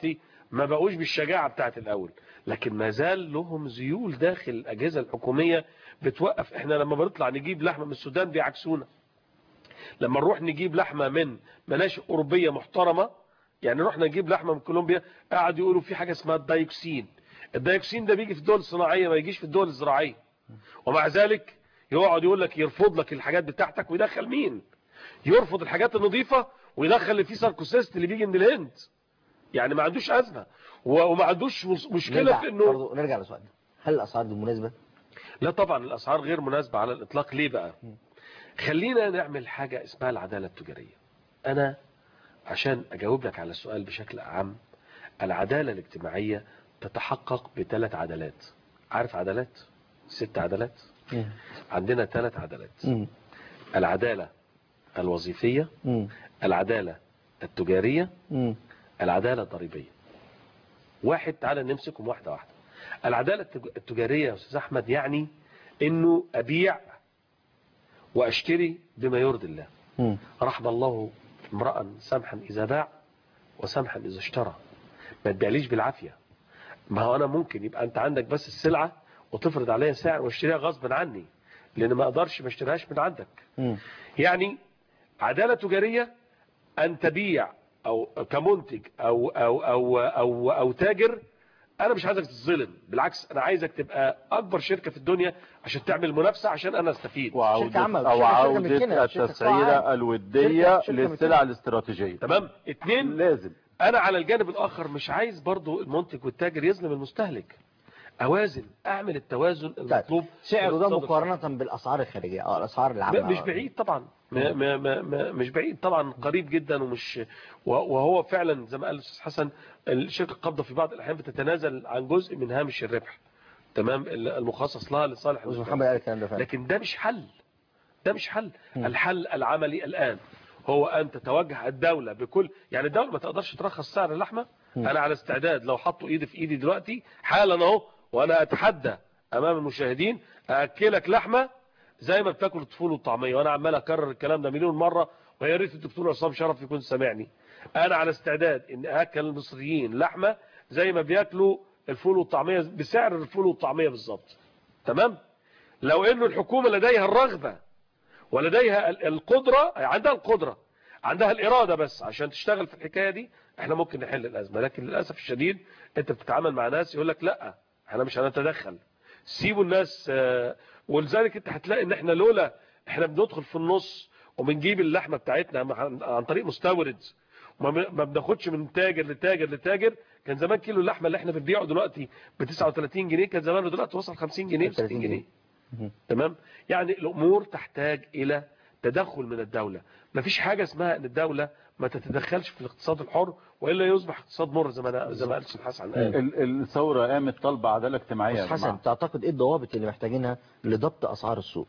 ما بقوش بالشجاعة بتاعت الأول، لكن ما زال لهم ذيول داخل الأجهزة الحكومية بتوقف. احنا لما بنطلع نجيب لحمة من السودان بيعكسونا، لما نروح نجيب لحمة من مناشئ أوروبية محترمة، يعني رحنا نجيب لحمة من كولومبيا قاعد يقولوا في حاجة اسمها الدايوكسين. الدايوكسين ده بيجي في الدول الصناعية ما يجيش في الدول الزراعية، ومع ذلك يقعد يقول لك يرفض لك الحاجات بتاعتك ويدخل مين؟ يرفض الحاجات النظيفة ويدخل اللي فيه ساركوسيست اللي بيجي من الهند. يعني ما عندوش أزمة وما عندوش مشكلة في انه برضو نرجع لسؤالنا، هل الاسعار دي مناسبة؟ لا طبعا الاسعار غير مناسبة على الاطلاق. ليه بقى؟ خلينا نعمل حاجة اسمها العدالة التجارية. انا عشان اجاوب لك على السؤال بشكل اعم، العدالة الاجتماعية تتحقق بثلاث عدالات. عارف عدالات؟ ست عدالات. عندنا ثلاث عدالات: العدالة الوظيفية، العدالة التجارية، العدالة الضريبية. واحد، تعالى نمسكهم واحدة واحدة. العدالة التجارية يا أستاذ أحمد يعني إنه أبيع وأشتري بما يرضي الله. رحم الله امرأ سمحا إذا باع وسمحا إذا اشترى. ما تبيعليش بالعافية. ما هو أنا ممكن يبقى أنت عندك بس السلعة وتفرض عليها سعر واشتريها غصبا عني، لأن ما أقدرش ما اشتريهاش من عندك. يعني عدالة تجارية أن تبيع أو كمنتج أو, أو, أو, أو, أو تاجر، أنا مش عايزك تتظلم، بالعكس أنا عايزك تبقى أكبر شركة في الدنيا عشان تعمل منافسة عشان أنا استفيد. وعودة أو عودة التسعيرة الودية للسلع الاستراتيجية. تمام. اتنين، لازم أنا على الجانب الآخر مش عايز برضو المنتج والتاجر يظلم المستهلك. أوازن، أعمل التوازن المطلوب. سعره ده مقارنة بالأسعار الخارجية أو الأسعار العامة مش بعيد طبعا، ما ما ما مش بعيد طبعا، قريب جدا. ومش وهو فعلا زي ما قال الأستاذ حسن، الشركة القابضة في بعض الأحيان بتتنازل عن جزء من هامش الربح، تمام، المخصص لها لصالح المستهلك. لكن ده مش حل، ده مش حل. الحل العملي الآن هو أن تتوجه الدولة بكل، يعني الدولة ما تقدرش ترخص سعر اللحمة. أنا على استعداد لو حطوا إيدي في إيدي دلوقتي حالا أهو وأنا أتحدى أمام المشاهدين أأكلك لحمة زي ما بتاكل الفول والطعمية، وأنا عمال أكرر الكلام ده مليون مرة، ويا ريت الدكتور عصام شرف يكون سامعني. أنا على استعداد إن أكل المصريين لحمة زي ما بياكلوا الفول والطعمية بسعر الفول والطعمية بالظبط. تمام. لو إنه الحكومة لديها الرغبة ولديها القدرة، عندها القدرة، عندها الإرادة بس عشان تشتغل في الحكاية دي، احنا ممكن نحل الأزمة. لكن للأسف الشديد انت بتتعامل مع ناس يقول لك لا احنا مش هنتدخل، سيبوا الناس. ولذلك انت هتلاقي ان احنا لولا احنا بندخل في النص وبنجيب اللحمة بتاعتنا عن طريق مستورد وما بناخدش من تاجر لتاجر لتاجر، كان زمان كيلو اللحمة اللي احنا بنبيعه دلوقتي ب تسعة وثلاثين جنيه كان زمان دلوقتي وصل خمسين جنيه ستين جنيه. تمام. يعني الامور تحتاج الى تدخل من الدولة. مفيش حاجة اسمها ان الدولة ما تتدخلش في الاقتصاد الحر والا يصبح اقتصاد مر زي ما زي ما قال الأستاذ حسن. الثورة قامت طالبة عدالة اجتماعية. بس حسن تعتقد ايه الضوابط اللي محتاجينها لضبط اسعار السوق؟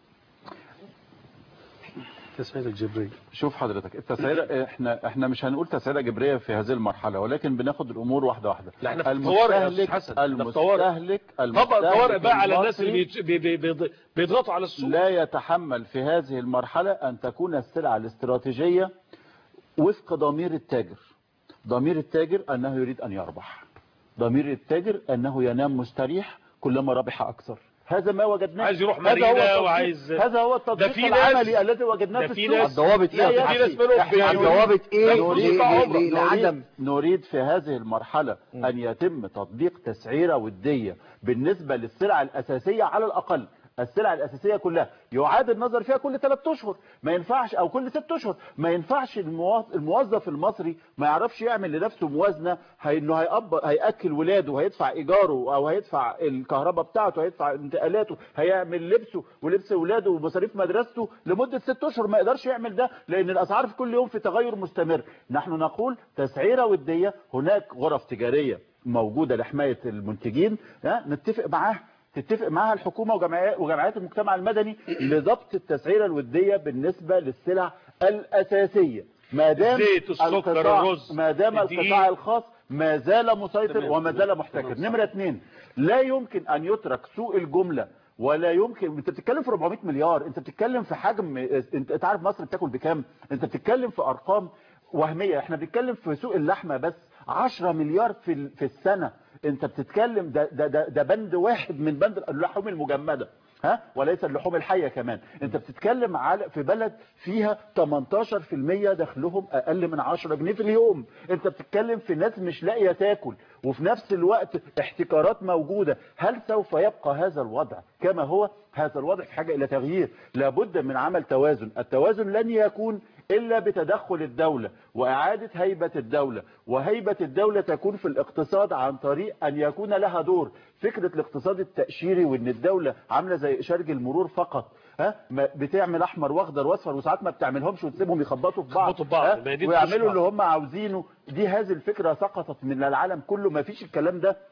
تسعيرة جبرية. شوف حضرتك التسعيرة، احنا احنا مش هنقول تسعيرة جبرية في هذه المرحلة، ولكن بناخد الامور واحدة واحدة. لا احنا في الطوارئ يا أستاذ حسن. المستهلك طبعا الطوارئ بقى على الناس اللي بي بي بي بيضغطوا على السوق. لا يتحمل في هذه المرحلة ان تكون السلعة الاستراتيجية وفق ضمير التاجر. ضمير التاجر انه يريد ان يربح، ضمير التاجر انه ينام مستريح كلما ربح اكثر. هذا ما وجدناه. عايز يروح مارينا وعايز، هذا هو التطبيق العملي الذي وجدناه في السوق. الضوابط ايه؟ الضوابط ايه لعدم؟ نريد في هذه المرحلة ان يتم تطبيق تسعيرة ودية بالنسبة للسلع الاساسية على الاقل. السلع الأساسية كلها يعاد النظر فيها كل ثلاثة أشهر، ما ينفعش أو كل ستة أشهر. ما ينفعش الموظف المصري ما يعرفش يعمل لنفسه موازنة، إنه هيأكل ولاده وهيدفع إيجاره أو هيدفع الكهرباء بتاعته، هيدفع انتقالاته، هيعمل لبسه ولبس ولاده ومصاريف مدرسته لمدة ستة أشهر. ما يقدرش يعمل ده لأن الأسعار في كل يوم في تغير مستمر. نحن نقول تسعيرة ودية، هناك غرف تجارية موجودة لحماية المنتجين، نتفق معاها، تتفق معها الحكومة وجمعيات المجتمع المدني لضبط التسعيرة الودية بالنسبة للسلع الأساسية. ما دام السكر، ما دام القطاع الخاص ما زال مسيطر وما زال محتكر. نمرة اثنين، لا يمكن أن يترك سوق الجملة، ولا يمكن. انت بتتكلم في أربعمائة مليار، انت بتتكلم في حجم، انت تعرف مصر بتاكل بكام؟ انت بتتكلم في ارقام وهمية. احنا بنتكلم في سوق اللحمة بس عشرة مليار في ال- في السنه. انت بتتكلم ده ده ده, ده بند واحد من بند اللحوم المجمده، ها، وليس اللحوم الحيه كمان. انت بتتكلم على في بلد فيها تمنتاشر في المية دخلهم اقل من عشرة جنيه في اليوم. انت بتتكلم في ناس مش لاقيه تاكل، وفي نفس الوقت احتكارات موجوده. هل سوف يبقى هذا الوضع كما هو؟ هذا الوضع في حاجه الى تغيير، لابد من عمل توازن. التوازن لن يكون إلا بتدخل الدولة وإعادة هيبة الدولة، وهيبة الدولة تكون في الاقتصاد عن طريق أن يكون لها دور. فكرة الاقتصاد التأشيري وإن الدولة عاملة زي إشارج المرور فقط، ها، ما بتعمل أحمر وأخضر وأصفر وساعات ما بتعملهمش وتسيبهم يخبطوا في بعض, يخبطوا في بعض. ها، ما هي دي ويعملوا بتشبع. اللي هم عاوزينه. دي هذه الفكرة سقطت من العالم كله، ما فيش الكلام ده.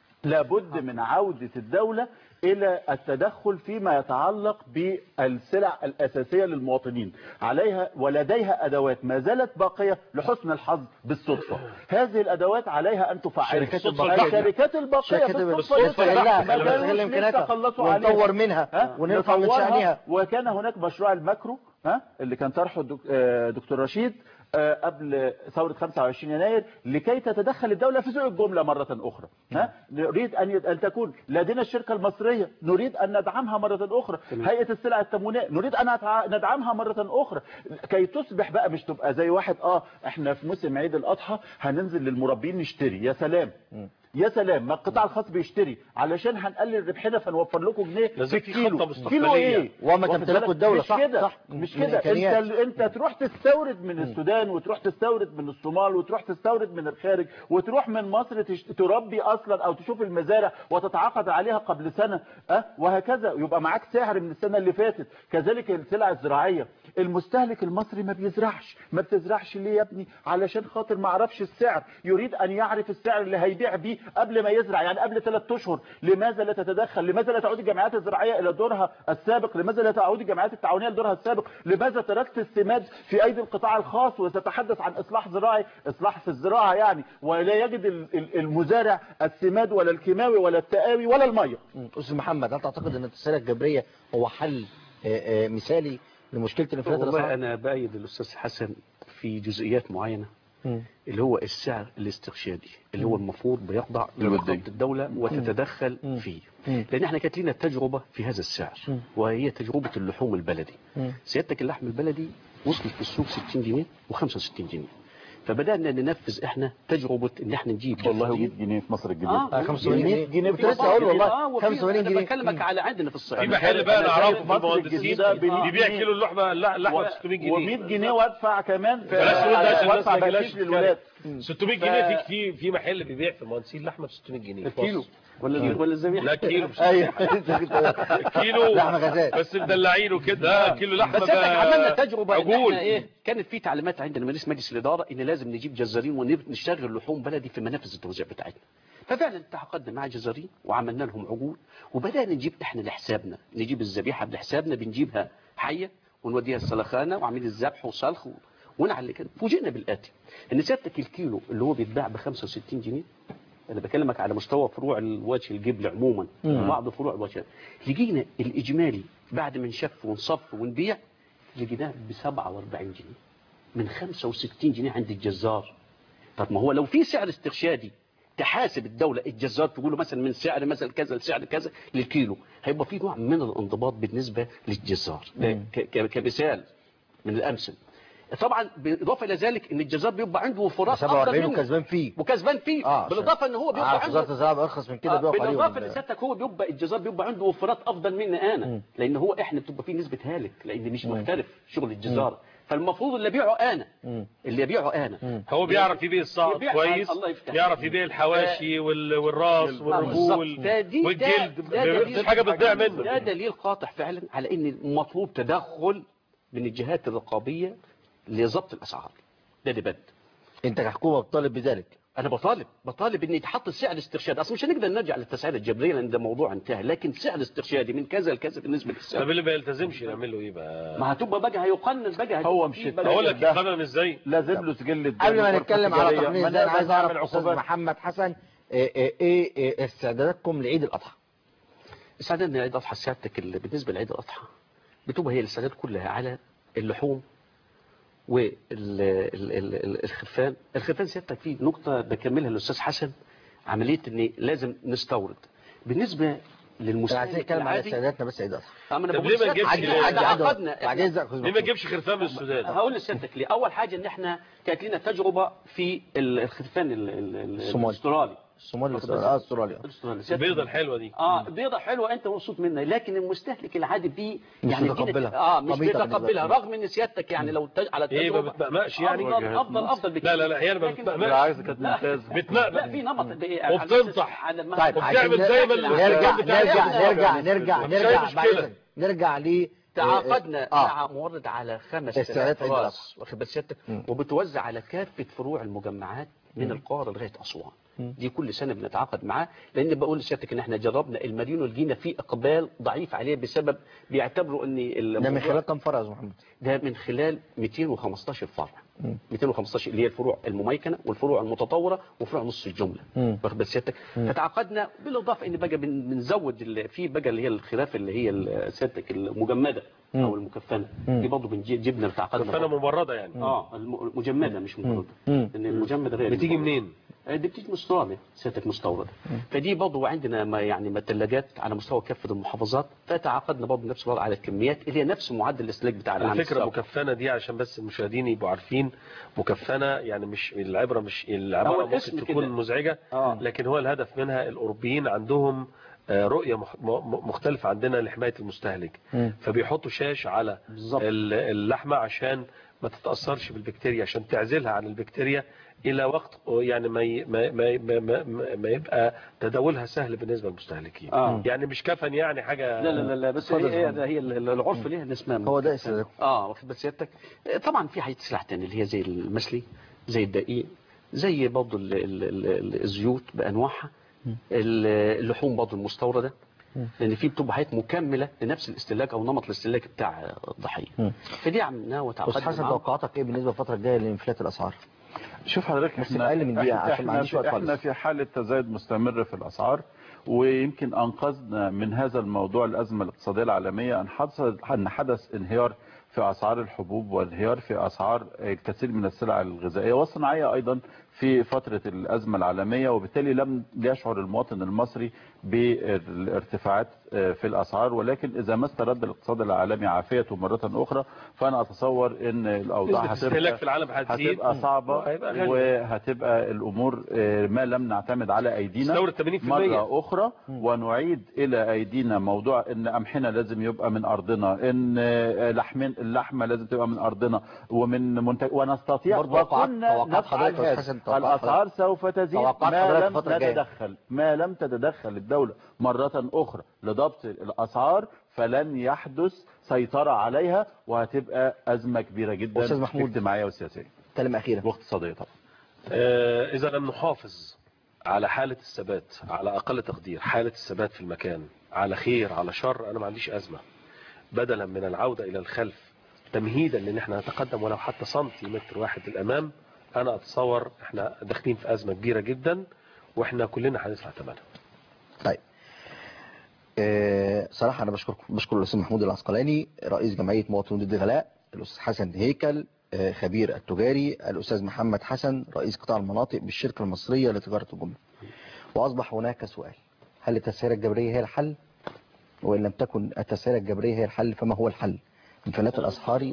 لابد من عودة الدولة إلى التدخل فيما يتعلق بالسلع الأساسية للمواطنين، عليها ولديها أدوات ما زالت باقية لحسن الحظ بالصدفة. هذه الأدوات عليها أن تفعل. شركات الباقية. الشركات الباقية شركات بالصدفة نستغلها ما قالوش نستغل لسه إمكانياتها خلصوا عليها. ونطور منها ونرفع من نطورها. شأنها. وكان هناك مشروع الماكرو، ها، اللي كان طرحه الدك- آه، دكتور رشيد آه، قبل ثورة خمسة وعشرين يناير، لكي تتدخل الدولة في سوق الجملة مرة أخرى. ها؟ نريد أن يد- أن تكون لدينا الشركة المصرية، نريد أن ندعمها مرة أخرى. هيئة السلع التموينية نريد أن نتع- ندعمها مرة أخرى، كي تصبح بقى مش تبقى زي واحد اه احنا في موسم عيد الأضحى هننزل للمربين نشتري. يا سلام يا سلام، ما القطاع الخاص بيشتري علشان هنقلل ربحنا فنوفر لكم جنيه لازم في في الكيلو. خطة مستقبلية. كيلو ايه؟ وما واخد تمتلكه بالك؟ الدولة. مش صح كده صح مش من كده إمكانيات. انت انت تروح تستورد من السودان، وتروح تستورد من الصومال، وتروح تستورد من الخارج، وتروح من مصر تش... تربي اصلا او تشوف المزارع وتتعاقد عليها قبل سنه، اه وهكذا، يبقى معاك سعر من السنه اللي فاتت. كذلك السلع الزراعيه، المستهلك المصري ما بيزرعش. ما بتزرعش ليه يا ابني؟ علشان خاطر ما عرفش السعر، يريد ان يعرف السعر اللي هيبيع بيه قبل ما يزرع، يعني قبل ثلاث اشهر. لماذا لا تتدخل؟ لماذا لا تعود الجمعيات الزراعيه الى دورها السابق؟ لماذا لا تعود الجمعيات التعاونيه لدورها السابق؟ لماذا تركت السماد في ايدي القطاع الخاص وتتحدث عن اصلاح زراعي، اصلاح في الزراعه يعني، ولا يجد ال- ال- المزارع السماد ولا الكيماوي ولا التقاوي ولا الميه؟ أستاذ محمد، هل تعتقد أن التسعيرة الجبرية هو حل آه، آه، مثالي لمشكلة الانفلات والله الأسعار؟ أنا بأيد الأستاذ حسن في جزئيات معينة، مم. اللي هو السعر الاسترشادي اللي هو المفروض بيخضع لرقابة الدولة وتتدخل فيه. مم. لأن احنا كانت لنا تجربة في هذا السعر، مم. وهي تجربة اللحوم البلدي. مم. سيادتك اللحم البلدي وصلت في السوق ستين جنيه وخمسة وستين جنيه، فبدأنا ننفذ احنا تجربة ان احنا نجيب والله جزارين. مية جنيه في مصر الجديدة. اه خمسة وثمانين مية جنيه كنت في لسه مصر أقول الجديدة. والله اه وفي- خمسة وثمانين انا جنيه. بكلمك على عندنا في الصعيد. في محل بقى أنا نعرفه شايف في مصر المهندسين الجديدة بمية بيبيع جنيه. كيلو اللحمه لا لحمه ب ستمية جنيه. و100 جنيه وادفع كمان في بلاش نقول ده عشان الناس وادفع ما يجيلهاش بقيت للولاد. ستمية جنيه في في في محل بيبيع في المهندسين لحمه ب ستمية جنيه في الكيلو مصر. ولا ولا الذبيحه؟ لا كيلو ب ايوه كيلو لحمة غزال. بس مدلعينه كده كيلو لحمه بس احنا بقى عملنا تجربه إن عجول. احنا ايه، كانت في تعليمات عندنا من رئيس مجلس الاداره ان لازم نجيب جزارين ونشتغل لحوم بلدي في منافذ التوزيع بتاعتنا. ففعلا تعاقدنا مع جزارين وعملنا لهم عجول، وبدانا نجيب احنا لحسابنا، نجيب الذبيحه بحسابنا، بنجيبها حيه ونوديها السلخانه وعاملين الذبح وصلخ ونعلي كده. فوجئنا بالاتي ان سيادتك الكيلو اللي هو بيتباع ب خمسة وستين جنيه، انا بكلمك على مستوى فروع الوجه الجبل عموما وبعض فروع الوجه، لقينا الاجمالي بعد ما نشف ونصف ونبيع لقيناه ب سبعة وأربعين جنيه من خمسة وستين جنيه عند الجزار. طب ما هو لو في سعر استرشادي تحاسب الدولة الجزار تقول له مثلا من سعر مثلا كذا لسعر كذا للكيلو، هيبقى في نوع من الانضباط بالنسبة للجزار. ده ك- ك- كمثال من الأمثل. طبعا بالإضافة إلى ذلك إن الجزار بيبقى عنده وفرات سبعة أفضل وأربعين منه وكسبان فيه. وكسبان فيه آه، بالإضافة إن هو بيبقى عارف عنده وزارة الزراعة أرخص من كده آه، بيقف عليهم. بالاضافه لسيادتك هو بيبقى الجزار بيبقى عنده وفرات افضل مني انا، لان هو احنا بتبقى فيه نسبه هالك لان مش محترف شغل الجزار، فالمفروض اللي ابيعه انا اللي ابيعه انا هو بيعرف يبيع الصعد يبيع- كويس، الله يفتح بيعرف يبيع الحواشي وال- والراس والرجول فدي والجلد. ده- ده مفيش حاجه بتضيع ده منه. دليل قاطع فعلا على ان المطلوب تدخل من الجهات الرقابيه لضبط الاسعار. ده اللي بد. انت كحكومة بتطالب بذلك؟ انا بطالب بطالب ان يتحط سعر استرشادي، اصل مش هنقدر نرجع للتسعير الجبريه لان ده موضوع انتهى، لكن سعر استرشادي من كذا لكذا بالنسبه للسعر. طب اللي ما يلتزمش نعمل له ايه بقى؟ ما هتبقى بقى هيقنن بقى هو هتبقى مش فيه التقنين. بقى- اقول لك ده- يقنن ازاي؟ لازم له سجل الدم قبل ما وغرفة نتكلم على تجارية. تقنين ما ازاي، انا نقدر عايز اعرف نعمل استاذ عقوبات. محمد حسن ايه ايه ايه إيه استعداداتكم لعيد الاضحى؟ استعدادنا لعيد الاضحى سيادتك اللي بالنسبه لعيد الاضحى بتبقى هي الاستعدادات كلها على اللحوم والخرفان الخرفان سيادتك فيه نقطة بكملها الأستاذ حسن، عملية ان لازم نستورد بالنسبة للمستهلك عايزين نتكلم على العادي. سياداتنا بس عيد أما أنا طب بقول ليه ما لسيادتك نجيبش عادي- ليه؟ عادي- عقدنا بعدين إحنا- ليه ما تجيبش خرفان من السودان؟ هقول لسيادتك ليه. اول حاجه ان احنا كانت لنا تجربه في الخرفان ال- ال- ال- الصومالي. الاسترالي الصومال اه استراليا الاسترالي البيضة الحلوة دي. اه بيضه حلوه انت مبسوط منها، لكن المستهلك العادي دي مش يعني متقبلها. اه مش طبيعة بيتقبلها، بالنسبة رغم ان سيادتك يعني لو تج... على ايه ما التجربه بتمقمقش يعني؟ افضل افضل افضل بكتير. لا لا لا هي ما لكن- بتمقمقش. بالعكس كانت لا. ممتازه. بتمقمق لا في نمط ب- على وبتنصح. على ما- طيب وبتعمل عشان زي ما نرجع الكلام بتاع نرجع الشباب. نرجع نرجع مفيش أي نرجع مشكلة. بعد- نرجع ل تعاقدنا آه. مع مورد على خمس استعداد عيد راس واخد بال سيادتك، وبتوزع على كافه فروع المجمعات من القاهره لغايه اسوان. دي كل سنه بنتعاقد معاه، لان بقول لسيادتك ان احنا جربنا المدينه ولقينا في اقبال ضعيف عليه بسبب بيعتبروا ان ده من الموضوع- خلال كم فرع يا أستاذ محمد؟ ده من خلال مئتين وخمستاشر فرع. مئتين وخمستاشر اللي هي الفروع المميكنه والفروع المتطوره وفروع نص الجمله واخد بال سيادتك. فتعاقدنا بالاضافه ان بقى بن- بنزود ال- في بقى اللي هي الخلاف اللي هي ال- سيادتك المجمده او المكفنه دي برضه بنجيب جبنا تعاقدنا خرفانة برضه. ممرضة يعني. اه الم- المجمده مش مجمده، مم. لان المجمده غير بتيجي المجمدة. منين؟ آه، دي بتيجي مستورده سيادتك مستورده. فدي برضه عندنا ما يعني ما ثلاجات على مستوى كافه المحافظات، فتعاقدنا برضه نفس الوضع على الكميات اللي هي نفس معدل الاستهلاك بتاع العام على فكرة السابق. مكفنة دي عشان بس المشاهدين يبقوا عارفين، مكفنة يعني مش العبرة مش هو العبارة الاسم ممكن تكون كده. مزعجة، آه. لكن هو الهدف منها الأوروبيين عندهم آه، رؤية مخ- م- مختلفة عندنا لحماية المستهلك، فبيحطوا شاش على بالظبط. ال- اللحمة عشان ما تتأثرش بالبكتيريا، عشان تعزلها عن البكتيريا إلى وقت يعني ما ي- ما ما ما, ما, ما يبقى تداولها سهل بالنسبة للمستهلكين. آه. يعني مش كفن يعني حاجة. لا لا لا, لا بس اتفضل هي يا هي, ده هي ال- العرف ليها اللي اسمها هو ده مكفنة. استهلاك. اه واخد بال سيادتك. آه، طبعا في حاجات سلع تانية اللي هي زي المسلي، زي الدقيق، زي برضه ال- ال- ال- الزيوت بانواعها، ال- اللحوم برضه المستورده، لان في بتبقى حاجات مكمله لنفس الاستهلاك او نمط الاستهلاك بتاع الضحيه. فدي عملناها أستاذ وتعاقدنا حسن معاهم. توقعاتك ايه بالنسبة للفترة الجاية لانفلات الأسعار؟ شوف حضرتك بس احنا بأقل من دقيقة احنا, عشان ما عنديش وقت احنا خالص. في حالة تزايد مستمر في الأسعار، ويمكن أنقذنا من هذا الموضوع الأزمة الاقتصادية العالمية أن حدث أن حدث انهيار في أسعار الحبوب وانهيار في أسعار الكثير من السلع الغذائية والصناعية أيضا في فترة الأزمة العالمية، وبالتالي لم يشعر المواطن المصري بالارتفاعات في الأسعار، ولكن إذا ما استرد الاقتصاد العالمي عافيته مرة أخرى فأنا أتصور أن الأوضاع نسبة الاستهلاك هتبقى, في العالم هتزيد هتبقى صعبة وهيبقى غالي. وهتبقى الأمور ما لم نعتمد على أيدينا تستورد ثمانين بالمية. مرة أخرى ونعيد إلى أيدينا موضوع أن قمحنا لازم يبقى من أرضنا، أن لحم اللحمة لازم تبقى من أرضنا ومن منتج، ونستطيع برضه توقعات- وكنا توقعات نفعل حضرتك يا هذا. حسن، توقعات الأسعار سوف تزيد توقعات ما حضرتك لم الفترة الجاية. نتدخل ما لم تتدخل الدولة مرة أخرى لضبط الأسعار، فلن يحدث سيطرة عليها وهتبقى أزمة كبيرة جدا أستاذ محمود. اجتماعية وسياسية كلمة أخيرة. واقتصادية طبعا. آه، إذا لم نحافظ على حالة الثبات، على أقل تقدير حالة الثبات في المكان، على خير على شر، أنا ما عنديش أزمة، بدلا من العودة إلى الخلف تمهيدا لأن احنا نتقدم ولو حتى سنتيمتر واحد للأمام، أنا أتصور احنا داخلين في أزمة كبيرة جدا واحنا كلنا هندفع ثمنها. طيب أه صراحة أنا بشكر بشكر الأستاذ محمود العسقلاني رئيس جمعية مواطنين ضد الغلاء، الأستاذ حسن هيكل أه خبير التجاري، الأستاذ محمد حسن رئيس قطاع المناطق بالشركة المصرية لتجارة الجملة. وأصبح هناك سؤال: هل التسعيرة الجبرية هي الحل؟ وإن لم تكن التسعيرة الجبرية هي الحل فما هو الحل؟ انفلات الأسعار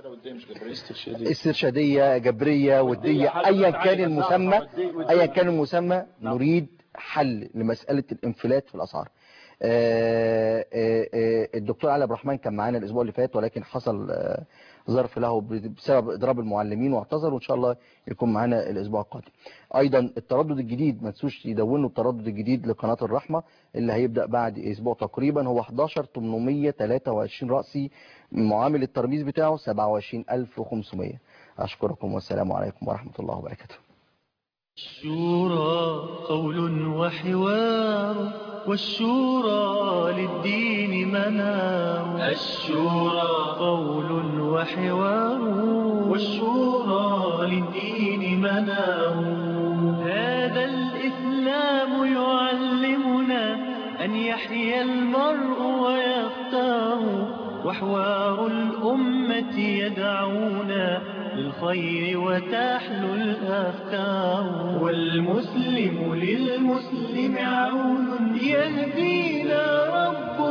استرشادية جبرية ودية أيا كان المسمى أيا كان المسمى نريد حل لمسألة الانفلات في الأسعار. آه، آه، آه، الدكتور علي عبد الرحمن كان معانا الأسبوع اللي فات ولكن حصل آه، ظرف له بسبب إضراب المعلمين واعتذر، وإن شاء الله يكون معانا الأسبوع القادم. أيضا التردد الجديد ما تنسوش يدونوا التردد الجديد لقناة الرحمة اللي هيبدأ بعد أسبوع تقريبا، هو أحد عشر ثمانمائة وثلاثة وعشرين رأسي، معامل الترميز بتاعه سبعة وعشرين ألف وخمسمائة. أشكركم والسلام عليكم ورحمة الله وبركاته. الشورى قول وحوار، والشورى للدين منار. الشورى قول وحوار، والشورى للدين منار. هذا الإسلام يعلمنا أن يحيا المرء ويختار، وحوار الأمة يدعونا للخير وتحلو الأفكار. والمسلم للمسلم عون يهدينا رب